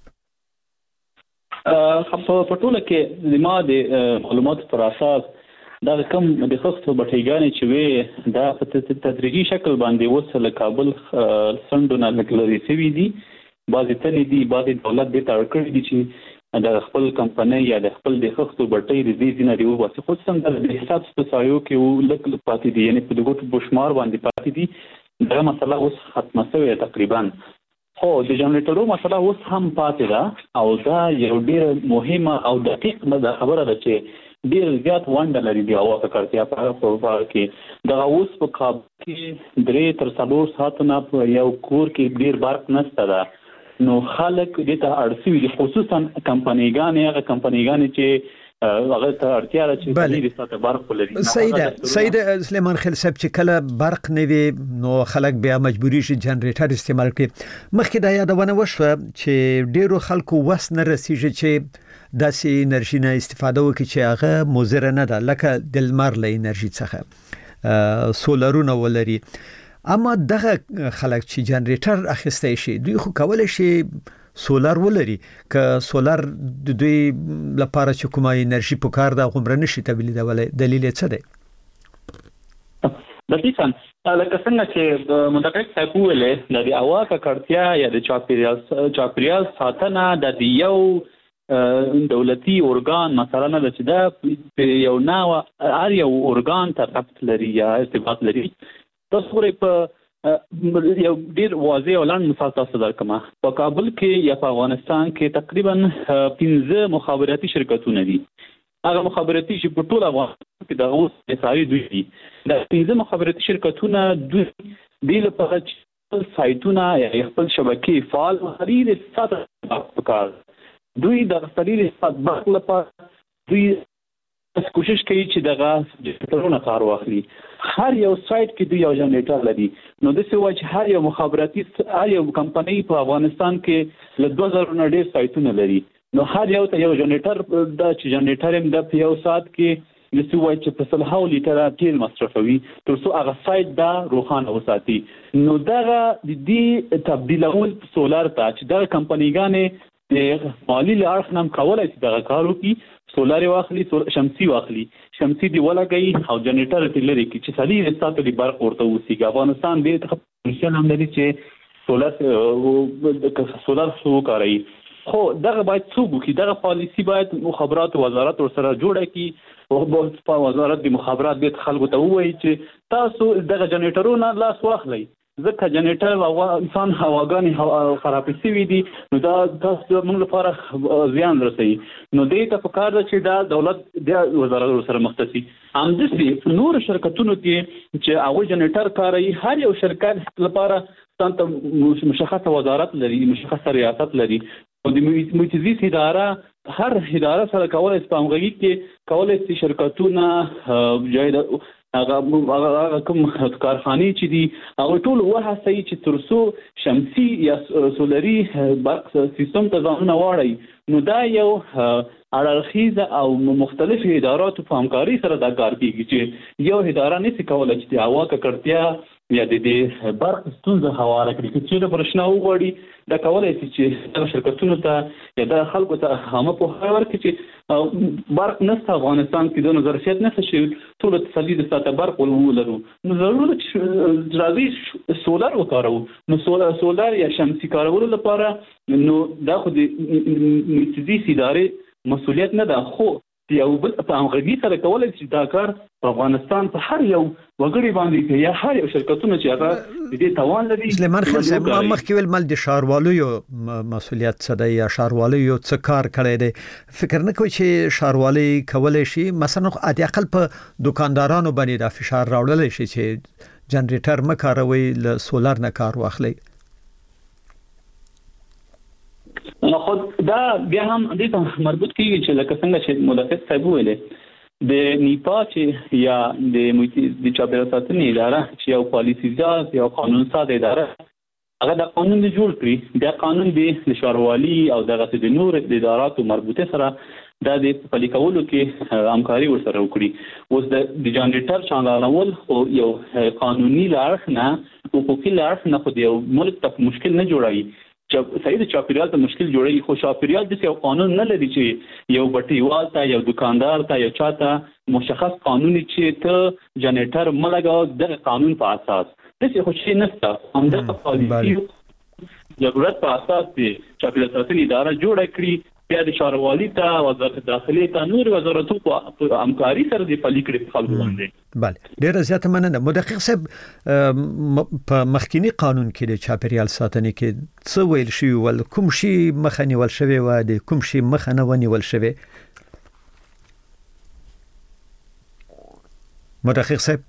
په ټوله کې ما د معلوماتو پر اساس دا کوم د خښتو بټیګانې چې وي دا په تدریجي شکل باندې وصل کابل سندونه لګلري سوي دي بعضې تلې دي بعضې دولت دې ته اړ کړي دي چې د خپل کمپنۍ یا د خپل د خښتو بټۍ د دې ځینه دی وباسي خصوصا د حساب سپسایو کې لږ پاتې دي یعنې په د ګوتو بشمار باندې پاتې دي دا مسله اوس ختمه شوې تقریبا خو د جنریټرو مسله اوس هم پاتې ده او دا یو ډېر مهمه او دقیق خبره ده چې ډیر زیات ونډه لري د هوا ککړتیا په اړه کې د اوس په کابل کې درې تر څلور ساعتونه په یو کور کې ډیر برق نشته ده نو خلک دې ته اړ شوي دي خصوصا کمپنیګانې هغه کمپنیګانې چې هغه ته اړتیا لري چې ډیر ساعت برق ولري سید سید سلیمان خیل صاحب چې کله برق نه وي نو خلک بیا مجبوری شي جنریټر استعمال کړي مخکې دا یادونه وشوه چې ډیرو خلکو وس نه رسیږي چې داسې انرژي نه استفاده وکړي چې هغه مضر نه ده لکه د لمر له انرژي څخه سولرونه ولري اما دغه خلک چې جنریټر اخیستی شي دوی خو کولی شي سولر ولري که سولر د دوی لپاره چې کومه انرژي پکار ده غومره نشي تولیدولی دلیل یې څه دی دقیقاً لکه څنګه چې مدقق صاحب وویلې د هوا ککړتیا یا د چاپیریال چاپیریال ساتنه د یو دولتي ارګان مثلا نه چې دا یو ناو هر یو ارګان ته ربط لري یا ارتباط لري تاسو ورې په یو ډیر واضح اعلان مثال تاسو درکم په کابل کې یا په افغانستان کې تقریبا پنځه مخابراتي شرکتونه دي هغه مخابراتي چې په ټول افغانستان کې د اوس اساري دوی دي دا پنځه مخابراتي شرکتونه دوی د لپاره سایتونه یا خپل شبکې فعال خرید ساتل پکار دوی د خپلې استفاد برق لپاره دوی کوشش کوي چې دغه جنریټرونه کار واخلي هر یو سایت کې دوی یو جنریټر لري نو د څه وایي چې هر یو مخابراتي هر یو کمپنۍ په افغانستان کې له دوه زره نه ډېر سایتونه لري نو هر یو ته یو جنریټر دا چې جنریټر هم د په یو ساعت کې د څه وایي چې په سلهاو لیټره تیل مصرفوي تر څو هغه سایت دا روښانه وساتي نو دغه د دې تبدیلول سولر ته چې دغه کمپنیګانې د مالی لارښ نام کولای شي دغه کار وکړي سولر واخلي شمسي واخلي شمسي دی ولګي او جنریټر ته لري کی چې سړي رساته دی برق ورته وسی افغانستان دې ته مشن هم لري چې سولر سولر شو کوي خو دغه باید څوک وکړي دغه پالیسی باید مخابرات وزارت ورسره جوړه کړي او په وزارت د مخابرات د خلکو ته وایي چې تاسو دغه جنریټرونه لاس واخلئ ځکه جنریټر او انسان هواګانې خرابې شوي دي نو دا تاسو موږ لپاره زیان رسوي نو دې ته پکار ده چې دا دولت د وزارت سره مختصي همداسې نور شرکتونو کې چې هغوی جنریټر کاروي هر یو شرکت لپاره ځانته مشخصه وزارت لري مشخصه ریاست لري او د متزیز اداره هر اداره سره کولی شي په همغږي کې کولی شي شرکتونه جای هغه هغه کوم کارخانې چې دي هغه ټول وهڅوي چې تر څو شمسي یا سولري برق سیستم ته ځانونه واړوي نو دا یو اړخیزه او مختلف اداراتو په همکاري سره دا کار کیږي چې یو اداره نشي کولی چې د هوا ککړتیا یا د دې برق ستونزه هواره کړي چې د برېښنا وغواړي دا کولی شي چې دغه شرکتونو ته یا د خلکو ته عامه پوهاوی ورکړي چې برق نشته افغانستان کې دونه ظرفیت نشته چې ټولو ته څلور ساعته برق ولرو نو ضروري چې راځي سولر وکاروو نو سولر سولر یا شمسي کارولو لپاره نو دا خو د متزیز ادارې مسؤلیت نه ده خو یو بل په همغږي سره کولای شي دا کار په افغانستان په هر یو وګړي باندې کوي یا هر یو شرکتونه چې هغه دې توان لري. سلیمان خان صاحب مخکې ویل مل د ښاروالو مسولیت څه دی یا ښاروالو څه کار کړی دی؟ فکر نه کوي چې ښاروالي کولای شي مثلا د اقل په دکاندارانو باندې د فشار راوړل شي چې جنریټر مکاروي له سولر نه کار واخلي؟ نو خو دا بیا هم دې ته مربوط کیږي چې لکه څنګه چې مدافع صاحب ویلې د نیپا چې یا د محیطي د چاپیریال ساتنې اداره چې یو پالیسي ساز یو قانون ساز اداره هغه د قانون دی جوړ کړی. دا قانون دی د ښاروالي او دغه د نور د اداراتو مربوطه سره دا د پلي کولو کې همکاري ورسره وکړي. اوس د جنریټر چالانول او یو قانوني لارښ نه حقوقي لارښ نه خو یو ملک ته مشکل نه جوړوي چې صحیح د چاپیریال ته مشکل جوړوي. خو چاپیریال د یو قانون نه لري چې یو بټیوال ته یو دکاندار ته یو چاته مشخص قانوني چې ته جنریټر ملګاو د قانون په اساس دغه خو شي نشته. همدغه پالیسي ضرورت په اساس دی چاپیریال ساتنې اداره جوړه کړي. بیا د ښاروالي ته وزارت داخلي ته نور وزارتو په همکاري سره د پلي کړي خلکو باندې. بله ډیره زیاته مننه. مدقق صاحب په مخکینی قانون کې د چاپیریال ساتنې کې څه ویل شوی ول کوم شي مخه نیول شوی و د کوم شي مخه نه ونیول شوی؟ مدقق صاحب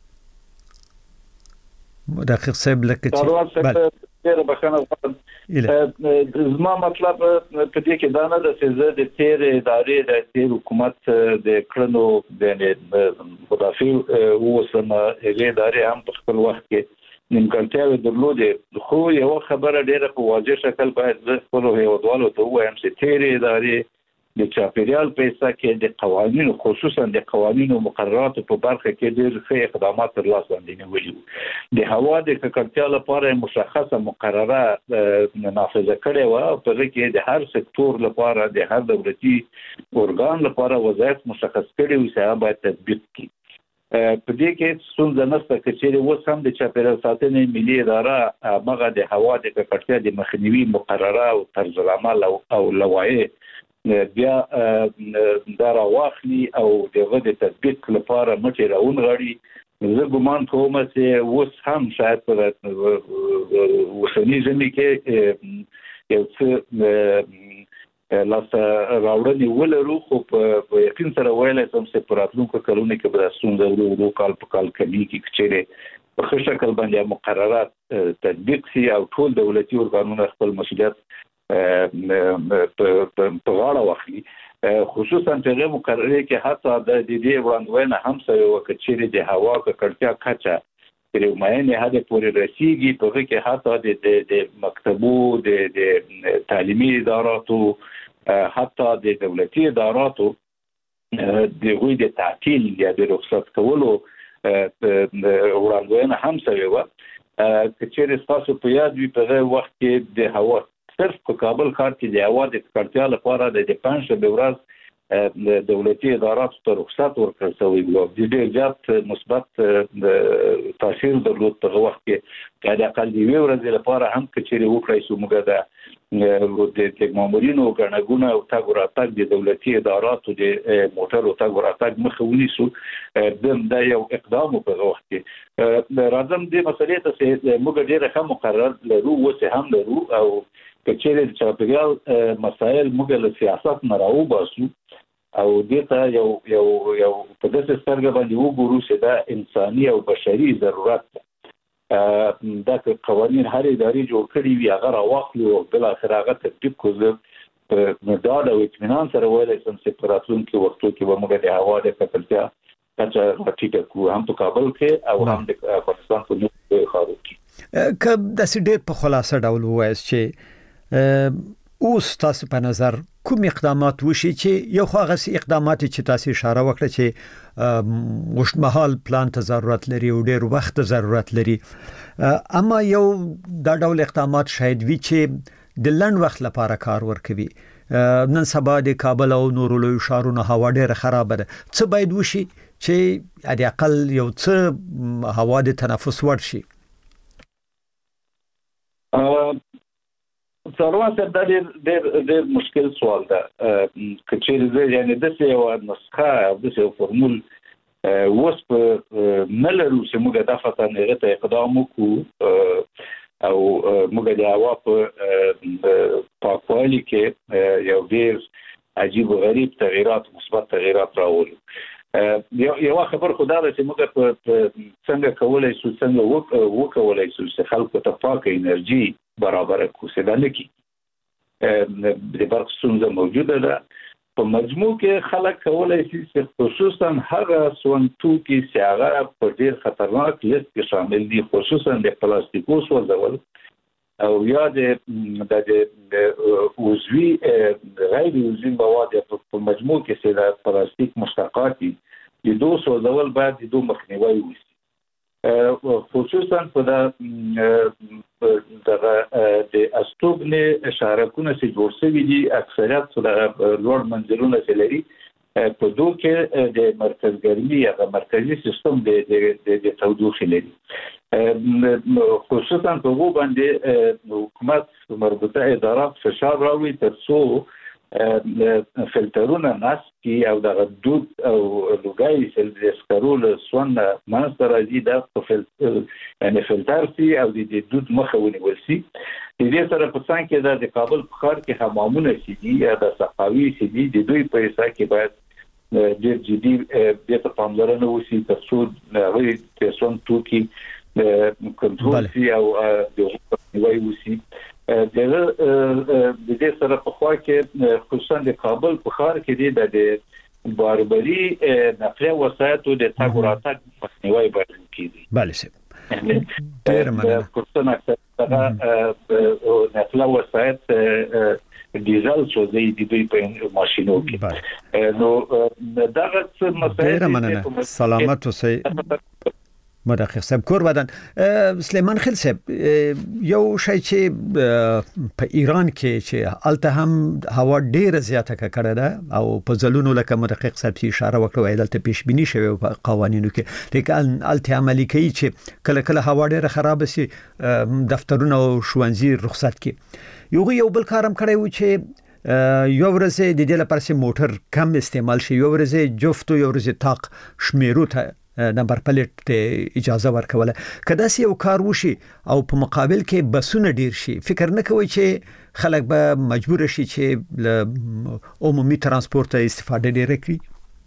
مدقق صاحب لکه بله ډیره بخښنه غواړم. زما مطلب په دې کې دا نه ده چې زه د تیر ادارې د تیر حکومت د کړنو د مدافع اوسم هغه ادارې هم په خپل وخت کې نیمګړتیاوې درلودې. خو یو خبره ډیره په واضح شکل باید زه خپل هیوادوالو ته ووایم چې تیر ادارې د چاپیریال په حصہ کې د قوانینو خصوصا د قوانینو مقرراتو په برخه کې ډېر ښه اقدامات ترلاسه باندې نیولي وو. د هوا د ککړتیا لپاره مشخصه مقرره نافذه کړې وه او په هغه کې د هر سکتور لپاره د هر دولتي ارګان لپاره وظایف مشخص کړي وو چې هغه باید تطبیق کړي. په دې کې څنګه نشته چې اوس هم د چاپیریال ساتنې ملي اداره هغه د هوا د ککړتیا د مخنیوي مقرره او طرز العمل او لوایح بیا دا راواخلي او دغه د تطبیق لپاره مټې راونغاړي. زه ګمان کوم چې اوس هم شاید په اوسني ژمي کې یو څه لاسته راوړنې ولرو. خو په یقین سره ویلی شم چې په راتلونکو کلونو کې به دا ستونزه ورو ورو کال په کال کمیږي که چیرې په ښه شکل باندې مقررات تطبیق شي او ټول دولتي ارګانونه خپل مسؤلیت په غاړه واخلي. خصوصا چې هغه مقررې کې حتی د دې وړاندوینه هم شوې وه که چیرې د هوا ککړتیا کچه تر یو معینې حد پورې رسیږي په هغه کې حتی د مکتبو د تعلیمي اداراتو حتی د دولتي اداراتو د هغوی د تعطیل یا د رخصت کولو وړاندوینه هم شوې وه. که چیرې ستاسو په یاد وي په هغه وخت کې د هوا صرف په کابل ښار کې د هوا د ککړتیا لپاره د پنجشنبې ورځ دولتي اداراتو ته رخصت ورکړل شوی و. د ډېر زیات مثبت تاثیر درلود په هغه وخت کې. د اقل د یوې ورځې لپاره هم که چیرې وکړای شو موږ د مامورینو ګڼه او تګ راتګ د دولتي اداراتو د موټرو تګ راتګ مخه ونیسو. دا یو اقدام په هغه وخت کې. راځم دې مسلې ته چې موږ ډېره ښه مقرر لرو اوس هم لرو او که چیرې د چاپیریال مسایل موږ له سیاست نه راوباسو او دې ته یو یو یو په داسې سترګه باندې وګورو چې دا انساني او بشري ضرورت ده. دا که قوانین هر ادارې جوړ کړي وي هغه راواخلو او بالاخره هغه تطبیق کړو. په ډاډ او اطمینان سره ویلی شم چې په راتلونکي وختو کې به موږ د هوا د ککړتیا کچه راټیټه کړو هم په کابل کې او هم د افغانستان په نورو ښارونو کې. که داسې ډېر په خلاصه ډول ووایاست چې اوس تاسو په نظر کوم اقدامات وشي چې یو خو هغه اقدامات چې تاسو اشاره وکړه چې اوږدمهال پلان ته ضرورت لري او ډېر وخت ضرورت لري، اما یو دا ډول اقدامات شاید وي چې د لنډ وخت لپاره کار ورکوي. نن سبا د کابل او نورو لویو ښارونو هوا ډېره خرابه ده. څه باید وشي چې د اقل یو څه هوا د تنفس وړ شي؟ څلور څه د ډېر ډېر مشکل سوال ده کچې زه یعنی د څه یو نسخه او د څه فورمول وس په نه لرو چې موږ د فتره نه ته اقدام وکړو او موږ د هوا په پاکوالي کې یو ډېر عجیب و غریب تغیرات مثبت تغیرات راوړو یو یو خبر خدای ته چې موږ په څنګه کولای شو څنګه وکولای شو چې خلکو ته پاکه انرژي برابر کړو څه ده نه د برق ستونزه موجوده ده په مجموع کې خلک کولای شي چې خصوصا هغه سونتو کې چې هغه په ډېر خطرناک لیست کې شامل دي خصوصا د پلاستیکو سوځول او یا د د عضوي غیر عضوي مواد په مجموع کې چې د پلاستیک مشتقات دي د دوه سوځول باید د دوه مخنیوي وشي خصوصا په د د استوګنې شارکونه چې جوړ شوي دي اکثریت د لوړ منزلونو چې لري په دوه کې د مرکز ګرمي یا د مرکزي سیستم د د تودوخې لري خصوصا په وو باندې حکومت مربوطه ادارات فشار راوړي ترڅو فلټرونه ناس کی او د دود او لوګای سل د سکرول سونه ماستر ازي د فلټر یعنی فلټر سي او د دود مخاوني ولسي د دې سره په څنګه کې د کابل په ښار کې حمامونه سي دي یا د صحاوي سي دي د دوی په حساب کې باید ډېر جدي د ته پاملرنه وشي ترڅو د غوي پېسون توکي کنټرول سي او د وای وشي دغه د دې سره په خوا کې خصوصا د کابل په ښار کې د باربري نقلیه وسایطو د تګ راتګ مخنیوي باید کیږي. بله سه ډیر مننه. خصوصا د نقلیه وسایط ډیزل سوځي د دوی په ماشينو کې نو دغه څه مسایل ډیر مننه. سلامت اوسئ مدقق صاحب. کور بدن سلیمان خیل صاحب یو شی چې په ایران کې چې الته هم هوا ډیره زیاته کړه ده او په ځلونو لکه مدقق صاحب چې اشاره وکړه وایي دلته پیش بینی شوی په قوانینو کې لیکن الته عملي کوي چې کله کله هوا ډیره خراب شي دفترونه او ښوونځي رخصت کړي. یو یو بل کارم کړی و چې یو ورځ د دې لپاره چې موټر کم استعمال شي یو ورځ جفت یو ورځ تاق شمیرو ته نمبر پلیټ ته اجازه ورکوله کدا سی یو کار وشي او په مقابل کې بسونه ډیر شي فکر نه کوي چې خلک به مجبور شي چې له عمومي ترانسپورت استفاده ډیر کړي؟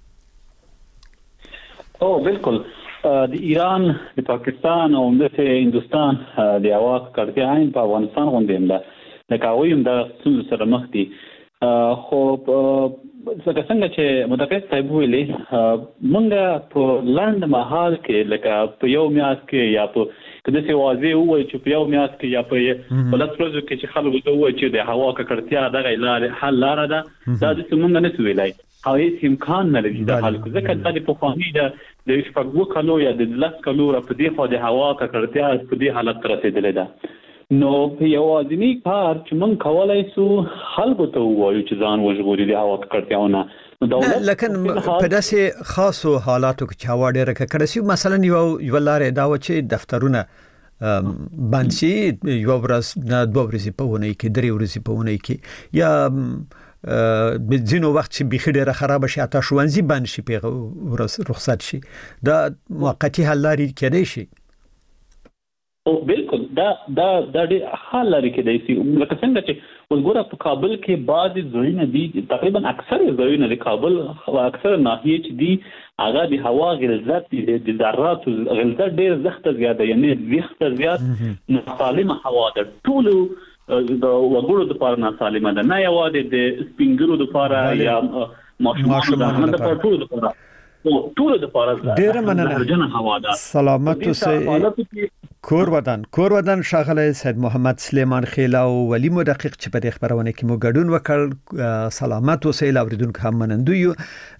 او بالکل د ایران د پاکستان او د هندستان د اواز کړتیا عین په افغانستان غونډه ده لکه ویم د څه سره مخ دي خو څنګه څنګه چې مدقق صاحب ویلي مونږه په لاند مهال کې لکه په یو میاس کې یا په کله چې واځي وای چې په یو میاس کې یا په بلد پروژه کې چې خلک ته وای چې د هوا ککړتیا دغه لارې حل لاره ده دا د څنګه نه سویلای او هیڅ امکان نه لري د حل کو ځکه د په فهمي د د شپږو کلو یا د لس کلو را په دې خو د هوا ککړتیا په دې حالت رسیدلې ده. نو په یوازینی کار چې مونږ کولای شو خلکو ته ووایو چې ځان وژغوري د هوا ککړتیاونه نو دولت لکن په داسې خاصو حالاتو کې چې هوا ډیره ککړه شي مثلا یو یو لارې دا و چې دفترونه بند شي یو ورځ نه دوه ورځې په ونې کې درې ورځې په ونې کې یا د ځینو وخت چې بيخي ډیره خراب شي حتی ښوونځي بند شي په ورځ رخصت شي دا موقتی حل لري کېدای شي. او بالکل دا دا د دې حال لري کې دی لکه څنګه چې وګوره په کابل کې بعض ځایونه دي تقریبا اکثر ځایونه د کابل او اکثر ناحیې چې دي هغه د هوا غلظت د ذرات غلظت ډېر زخته زیاته یعنی زیاته زیات ناسالمه هوا ده ټول د وګړو د لپاره ناسالمه ده نه یوازې د سپینګرو د لپاره یا ماشومانو د لپاره ټول لپاره او ټول د لپاره ډېر مننه. سلامت اوسئ. کور ودان کور ودان شاغله سید محمد سلیمان خیل او ولی مدقق چې په دې خبرونه کې مو ګډون وکړ سلامت اوسئ اوریدونکو هم منندو یو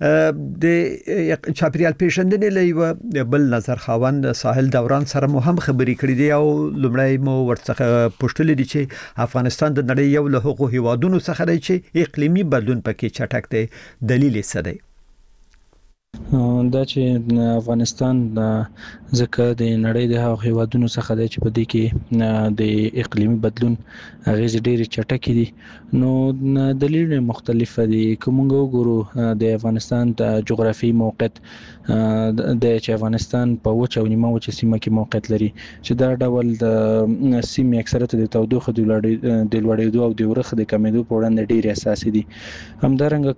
د چاپریال پیژندنې لوي بل نظر خاوند ساحل دوران سره مو هم خبرې کړې دي او لمړی مو ورڅخه پوښتنه دي چې افغانستان د نړۍ یو له حقوقي هیوادونو څخه دی چې اقلیمي بدلون پکې چټک دی دلیل یې څه دی؟ دا چې افغانستان ځکه د نړۍ د هغو هیوادونو څخه دی چې په دې کې د اقلیمي بدلون اغیزې ډېرې چټکې دي، نو دلیلونه مختلفه دي. که موږ وګورو د افغانستان د جغرافیایي موقعیت د چې افغانستان په وچه او نیمه وچه سیمه کې موقعیت لري، چې دا ډول د سیمې اکثریت د تودوخې د لوړېدو او د ورخ د کمېدو په وړاندې ډېرې اساسي دي. همدارنګه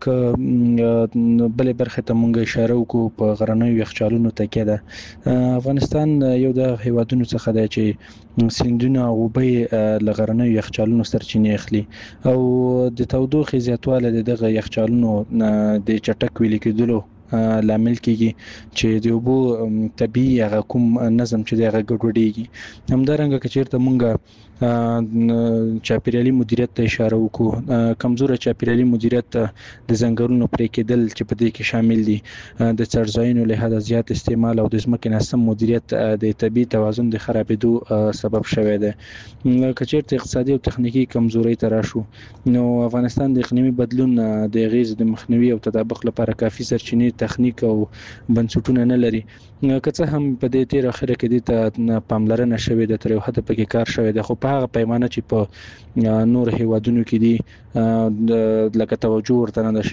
که بلې برخې ته موږ اشاره وکړو، په غرنیو یخچالونو تکیه ده. افغانستان یو د هیوادونو څخه دی چې سیندونه او اوبه له غرنیو یخچالونو سرچینې اخلي، او د تودوخې زیاتوالی د دغه یخچالونو د چټک ویلې کېدلو لامل کېږي چې د اوبو طبیعي هغه کوم نظم چې دی هغه ګډوډېږي. همدارنګه که چېرته مونږ چاپیریالي مدیریت ته اشاره وکړو، کمزوره چاپیریالي مدیریت د ځنګلونو پرې کېدل چې په دې کې شامل دي، د څړځایونو له حده زیات استعمال او د ځمکې ناسم مدیریت د طبیعي توازن د خرابېدو سبب شوی دی. که چېرته اقتصادي او تخنیکي کمزورۍ ته راشو، نو افغانستان د اقلیمي بدلون د اغیزو د مخنیوي او تطابق لپاره کافي سرچینې، تخنیک او بنسټونه نه لري. که څه هم په دې تیر اخره کې دې ته پاملرنه شوې ده، تر یو حده پکې کار شوی دی، خو په هغه پیمانه چې په نور هیوادونو کې دي لکه توجه ورته نه ده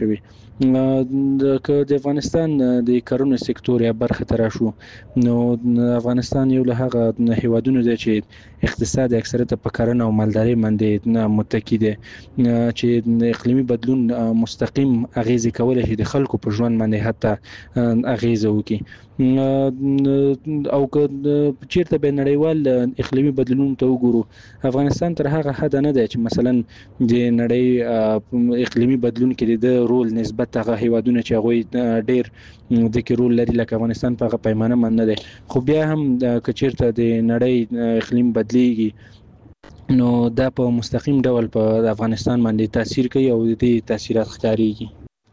شوې. که د افغانستان د کرنې سکتور یا برخه ته راشو، نو افغانستان یو له هغه هیوادونو دی چې اقتصاد اکثریت په کرنه او مالدارۍ باندې متکی دی، چې د اقلیمي بدلون مستقیم اغیزې کولی شي د خلکو په ژوند باندې حتی اغیزه وکړي. او که چیرته به نړیوال اقلیمي بدلون ته وګورو، افغانستان تر هغه حد نه دی چې مثلا د نړۍ اقلیمي بدلون کې د رول نسبت هغه هیوادونه چې هغوی ډیر د کې رول لري لکه افغانستان په هغه پیمانه من نه دی. خو بیا هم که چیرته د نړۍ اقلیم بدلیږي، نو دا په مستقیم ډول په افغانستان باندې تاثیر کوي او د دې تاثیرات ښکاریږي.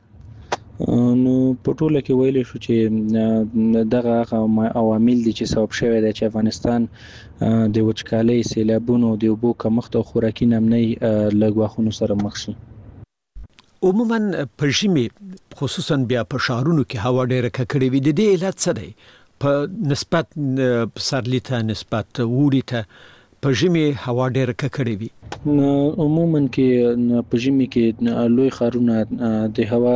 نو په ټوله کې ویلی شو چې دغه هغه عوامل دي چې سبب شوی دی چې افغانستان د وچکالۍ، سیلابونو، د اوبو کمښت او خوراکي نمنۍ له ګواښونو سره مخ شي. عموما په ژمي خصوصا بیا په ښارونو کې هوا ډېره ککړې وي، د دې علت څه دی؟ په نسبت پسرلي ته، نسبت اوړي ته په ژمي هوا ډېره ککړې وي. عموما کې په ژمي کې لوی ښارونه د هوا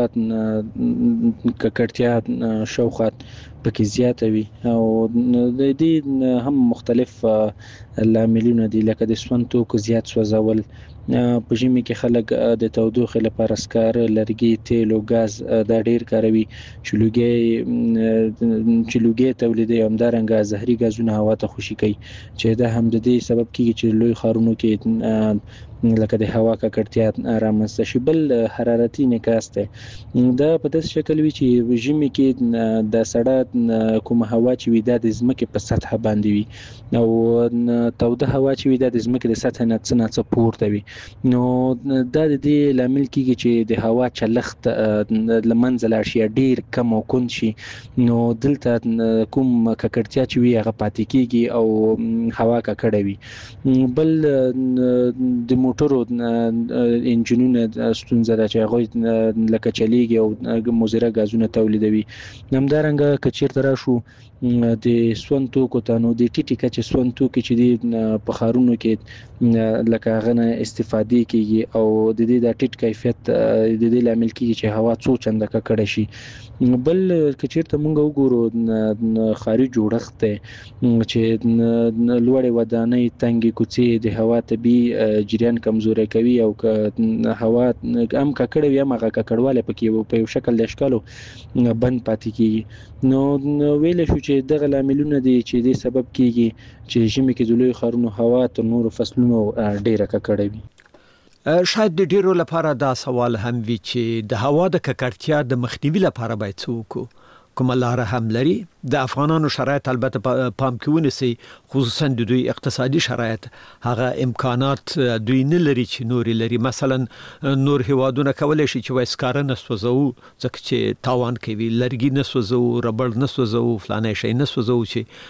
ککړتیا شاوخوا پکې زیاته وي، او د دې هم مختلف لاملونه دي، لکه د سون توکو زیات سوځول. په ژمي کې خلک د تودوخې لپاره سکاره، لرګي، تیل او ګاز دا ډیر کاروي چې لوګي چې لوګي تولیدوي. همدارنګه زهري ګازونه هوا ته خوشي کوي، چې دا هم د دې سبب کیږي چې لوی ښارونو کې لکه د هوا ککړتیا رامنځته شي. بل حرارتي انعکاس دی، دا په داسې شکل وي چې ژمي کې د سړه کومه هوا چې وي دا د ځمکې په سطح باندې وي، او توده هوا چې وي دا د ځمکې د سطح نه څه نه څه پورته وي. نو دا د دې لامل کیږي چې د هوا چلښت له منځه لاړ شي، ډیر کم او کند شي. نو دلته کوم ککړتیا چې وي هغه پاتې کیږي او هوا ککړه وي. بل د موټرو انجنونه ستونزه ده چې هغوی لکه چلیږي او مضره ګازونه تولیدوي. همدارنګه که چېرته راشو د سون توکو ته، نو د ټیټې کچې سون توکي چې دي په ښارونو کې لکه هغه نه استفادې کیږي، او د دې د ټیټ کیفیت د دې لامل کیږي چې هوا څو چنده ککړه شي. بل که چېرته موږ وګورو ښاري جوړښت دی چې لوړې ودانۍ، تنګې کوڅې د هوا طبیعي جریان کمزوری کوي، او که هوا هم ککړه وي هم هغه ککړوالی پکې په یو شکل د اشکالو بند پاتې کیږي. نو ویلی شو چې دغه لاملونه دي چې دې سبب کیږي چې ژمي کې د لویو ښارونو هوا تر نورو فصلونو ډیره ککړه وي. شاید د ډیرو لپاره دا سوال هم وي چې د هوا د ککړتیا د مخنیوي لپاره باید څه وکړو؟ کومه لاره هم لري؟ د افغانانو شرایط البته پام کې ونیسي، خصوصا د دوی اقتصادي شرایط، هغه امکانات دوی نه لري چې نور لري. مثلا نور هیوادونه کولی شي چې وای سکاره نه سوځو ځکه چې تاوان کوي، لرګي نه سوځو، ربړ نه سوځو، فلانه شی نه سوځو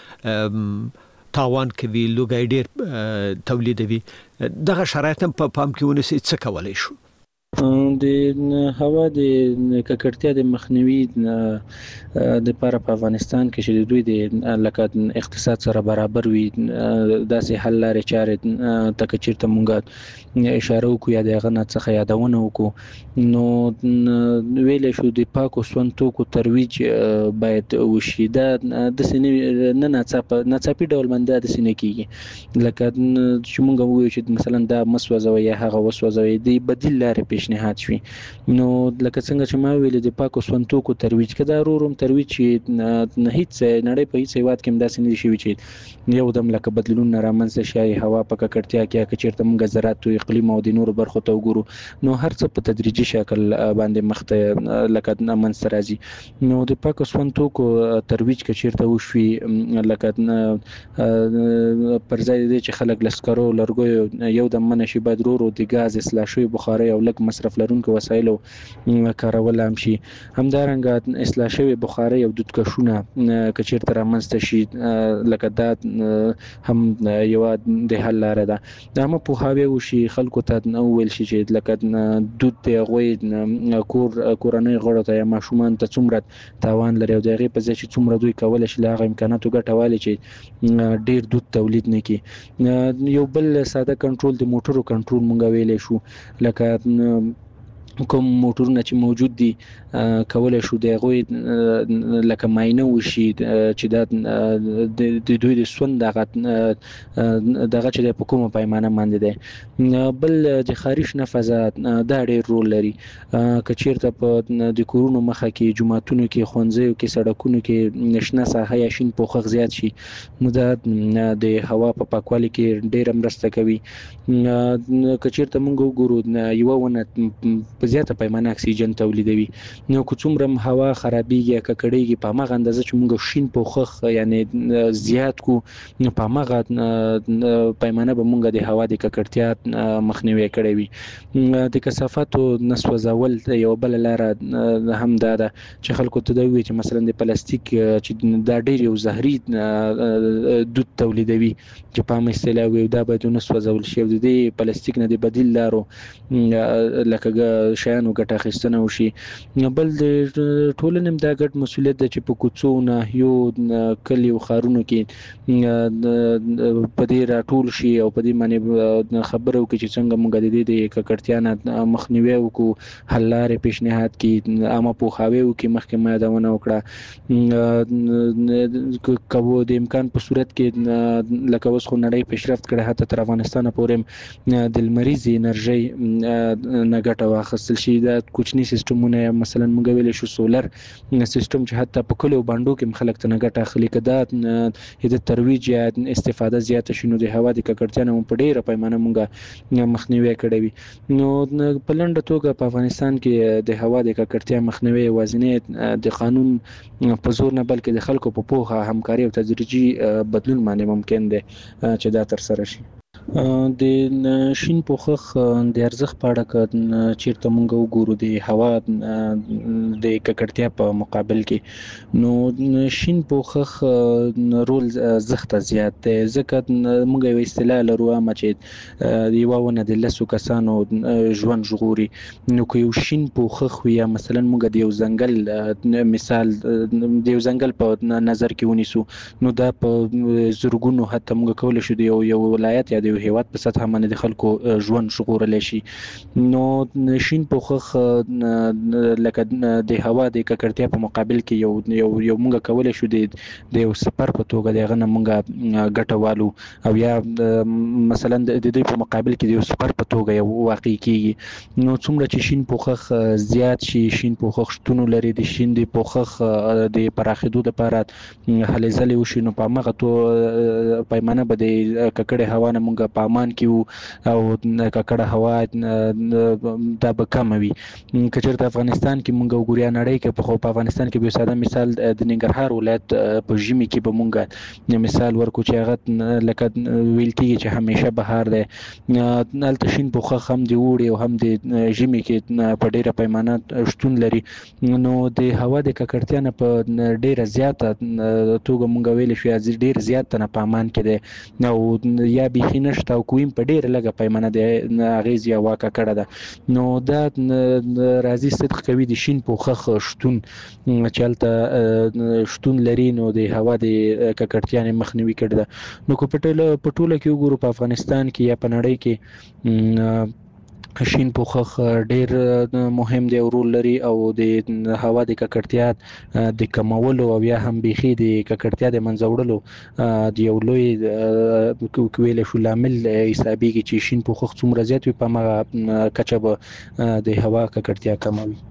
چې تاوان کوي، لوګي ډیر تولیدوي. دغه شرایط هم په پام کې ونیسي، څه کولی شو؟ د هوا د ککړتیا د مخنیوي د لپاره په افغانستان کې چې دوی د لکه اقتصاد سره برابر وي داسې حل لارې چارې تک چیرته مونږه اشاره وکړو یا دغه نه څخه یادونه وکړو نو ویل شو د پاکو سون توکو ترویج باید وشي دا د سینې نه ناڅاپه ناڅاپي ډول منده د سینې کیږي لکه چې مونږ وایو چې مثلا دا مسوځوي یا هغه وسوځوي د بدیل لارې پیشنهاد شي نو لکه څنګه چې ما ویل د پاکو سونتوکو ترویج کدا روروم ترویج نه هیڅ نړۍ په هیڅ هیواد کې داسې نه شي چې یو دم لکه بدلون رامنځته شي هوا په ککړتیا کې چې چیرته موږ زراعت او اقلیم او د نور برخو ته وګورو نو هر څه په تدریجي شکل باندې مخته لکه منځ راځي نو د پاکو سونتوکو ترویج کې چیرته وشوي لکه پر ځای دې چې خلک لسکرو لرګو یو دم منشي بعد ورو د غاز اصلاح شوی بخاري او لک مصرف لرونکو وسایلو کارول هم شي همدارنګه اصلاح شوی بخاري او دود کشونه کچیر تر منځته شي لکه دا هم یو د حل لاره ده دا مو په هاوی وشي خلکو ته نو ویل شي چې لکه دود ته غوي کور کورنۍ غړو ته یا ماشومان ته څومره تاوان لري او دغه په ځای چې څومره دوی کول شي لاغه امکاناتو ګټوالی چې ډیر دود تولید نه کی یو بل ساده کنټرول د موټرو کنټرول مونږ ویلې شو لکه کوم موټرونه چې موجود دي کولای شو د غوي لکه ماینه وشي چې دا د دوی د سون دغه دغه چې په کومه پیمانه باندې ده بل د خارج نفاذات دا ډېر رول لري کچیرته په د کورونو مخه کې جمعهتونو کې خونځو کې سړکونو کې نشنه ساحه یا شین پوخغ زیات شي نو دا د هوا په پاکوالي کې ډېر مرسته کوي کچیرته موږ وګورو یو ونه زیاته پیمانه اکسیجن تولیدوي نو کوڅومره هوا خرابېږي ککړېږي په مغه اندازه چې موږ شین پوخخ یعنی زیات کو نو په مغه پیمانه به موږ د هوا د ککړتیا مخنیوي کړی وي د کثافاتو نسوځول یو بل لاره هم دا ده چې خلکو ته دوی چې مثلا د پلاستیک چې دا ډېر یو زهري دود تولیدوي چې په مثلا وي دا باید نسوځول شي د دې پلاستیک نه د بدیل لارو لکه شیانو ګټه اخیستنه وشي بل د ټولنې دا ګډ مسولیت د چې په کوڅو نه یو کلی او خارونو کې په دې راټول شي او په دې باندې خبرو کې چې څنګه موږ د دې د ککړتیا نه مخنیوي وکړو حل لارې پیشنهاد کې عامه پوهاوی وکړي مخکې ما یادونه وکړه کوو د امکان په صورت کې لکه اوس خو نړۍ پیشرفت کړي حتی تر افغانستان پورې د لمریزي انرژي نه ګټه واخیستل شي دا کوچني سیستمونه مثلا موږ ویل شو سولر سیستم چې حتی په کلو باندې کې خلک ته نه ګټه اخلي کدا د ترویج یا استفاده زیاته شنو د هوا د ککړتیا نه په ډیره پیمانه موږ مخنیوي کړی وي نو په لنډه توګه په افغانستان کې د هوا د ککړتیا مخنیوي وازنه د قانون په زور نه بلکې د خلکو په پوهه همکاري او تدریجي بدلون باندې ممکن دی چې دا تر سره شي د شین پوخخ د ارزښت په اړه چیرته مونږ وګورو د هوا د ککړتیا په مقابل کې نو شین پوخخ رول زخت زیات دی ځکه مونږ یو اصطلاح لرو چې یو ونه د لسو کسانو ژوند ژغوري نو که یو شین پوخخ یا مثلا مونږ د یو ځنګل مثال د یو ځنګل په نظر کې ونیسو نو دا په زرګونو حتی مونږ کولای شو د یو ولایت یا د هیواد په سطح باندې د خلکو ژوند ژغورل شي نو شین پوخخ لکه د هوا د ککړتیا په مقابل کې یو یو یو مونږ کولای شو د یو سپر په توګه دغه نه مونږ ګټوالو او یا مثلا د دې په مقابل کې د یو سپر په توګه یو واقع کیږي نو څومره چې شین پوخخ زیات شي شین پوخخ شتون لري د شین د پوخخ د پراخېدو لپاره هلې ځلې وشي نو په هغه تو پیمانه به د ککړې هوا نه مونږ په امان کې او ککړه هوا دا به کم وي کچېرته افغانستان کې مونږ وګوریا نړۍ کې په په افغانستان کې به ساده مثال د ننګرهار ولایت په ژمي کې به مونږ مثال ورکو چې هغه لکه ویل کېږي چې همیشه بهار دی هلته شین پوخخ هم د اوړي او هم د ژمي کې په ډیره پیمانه شتون لري نو د هوا د ککړتیا نه په ډیره زیاته توګه مونږ ویل شو ډیر زیات نه په امان کې دی او یا بيخي نشته او کویم په ډیر لږه پیمانه د اغیز یا واقع کړه ده نو دا راځي صدق کوي د شین پوخخ شتون چلته شتون لري نو د هوا د ککړتیا مخنیوي کړي ده نو کو پټوله پټوله کې وګورو په افغانستان کې یا په نړۍ کې شین پوخخ ډیر مهم دی او رول لري او د هوا د ککړتیا د کمولو او یا هم بيخي د ککړتیا د منځوړلو د یو لوی کویل شو لامل حسابيږي چې شین پوخخ څومره زیات وي په مغه کچه به د هوا ککړتیا کموي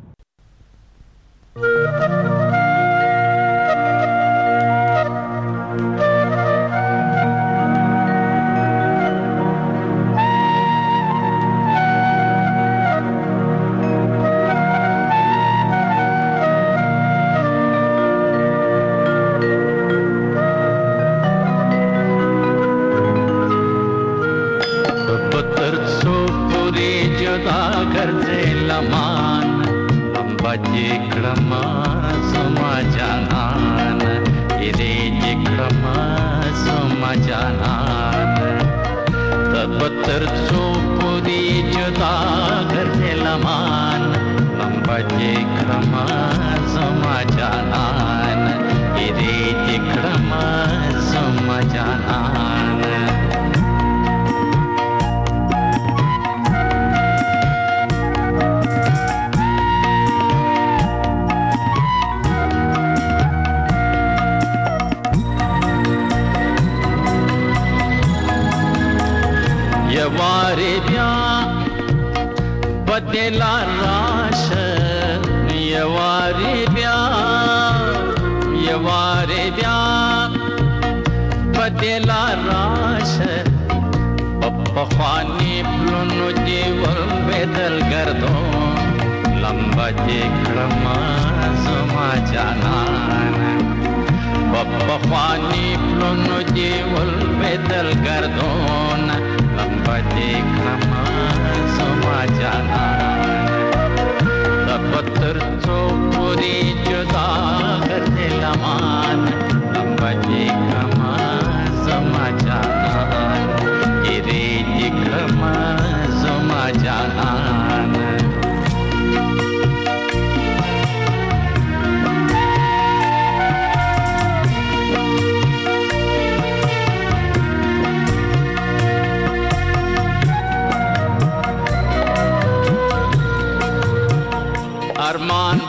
ارمان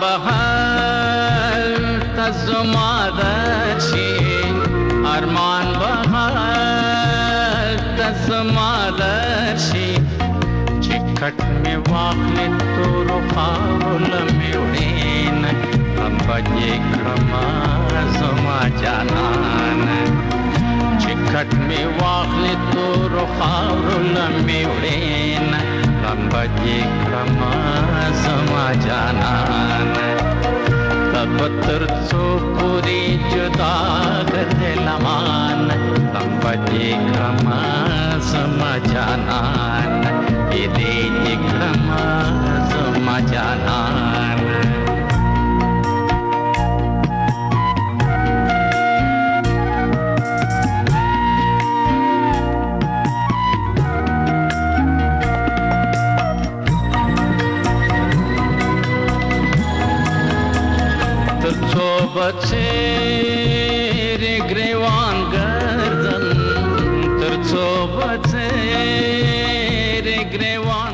بهر تزمادشی ارمان بهر تزمادشی چکٹ میں واخل تو رخاول میوڑین ام بجے کرما زما جانان چکٹ میں واخل تو رخاول میوڑین ام بجے کرما زما جانان تب تر سو پوری جدا کرتے لمان ام بجے کرما زما جانان یہ دے کرما زما جانان بچے رے گریوان گردن ترچو بچے رے گریوان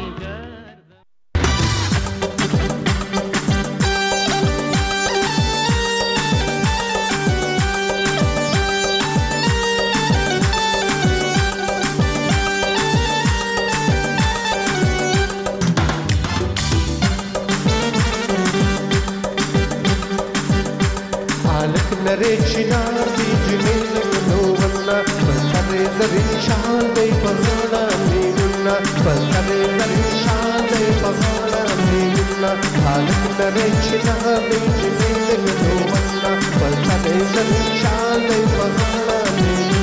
نرے چنار دی جمیل گنوونا پسرے زرین شان دے پغانا میونا پسرے زرین شان دے پغانا میونا حالک نرے چنار دی جمیل گنوونا پسرے زرین شان دے پغانا میونا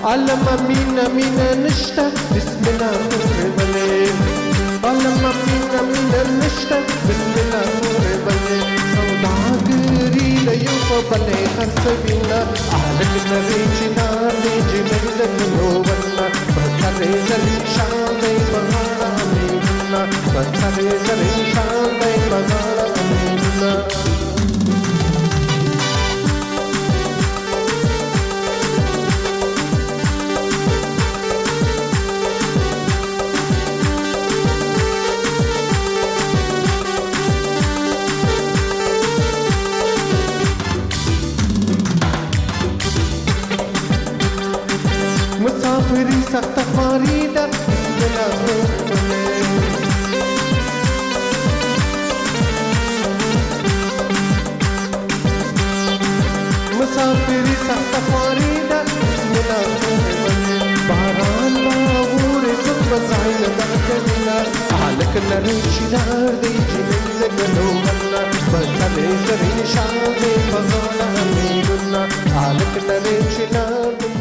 علم مين مين نشتا بسم الله مربلي علم مين مين نشتا بسم الله مربلي سوداگری لیو بلے خرسبینا آلک نریچنا لیجی ملک نوونا بسرے زلی شان دے بغانا مینا بسرے زلی شان دے بغانا مینا مسافری سخت خواری در بسم الله مسافری سخت خواری در بسم الله باران باور زد بزاین در کمینا حالک نریشدار دی جنین لگنونا بسره زرین شان دی بغانا میلونا حالک نریشدار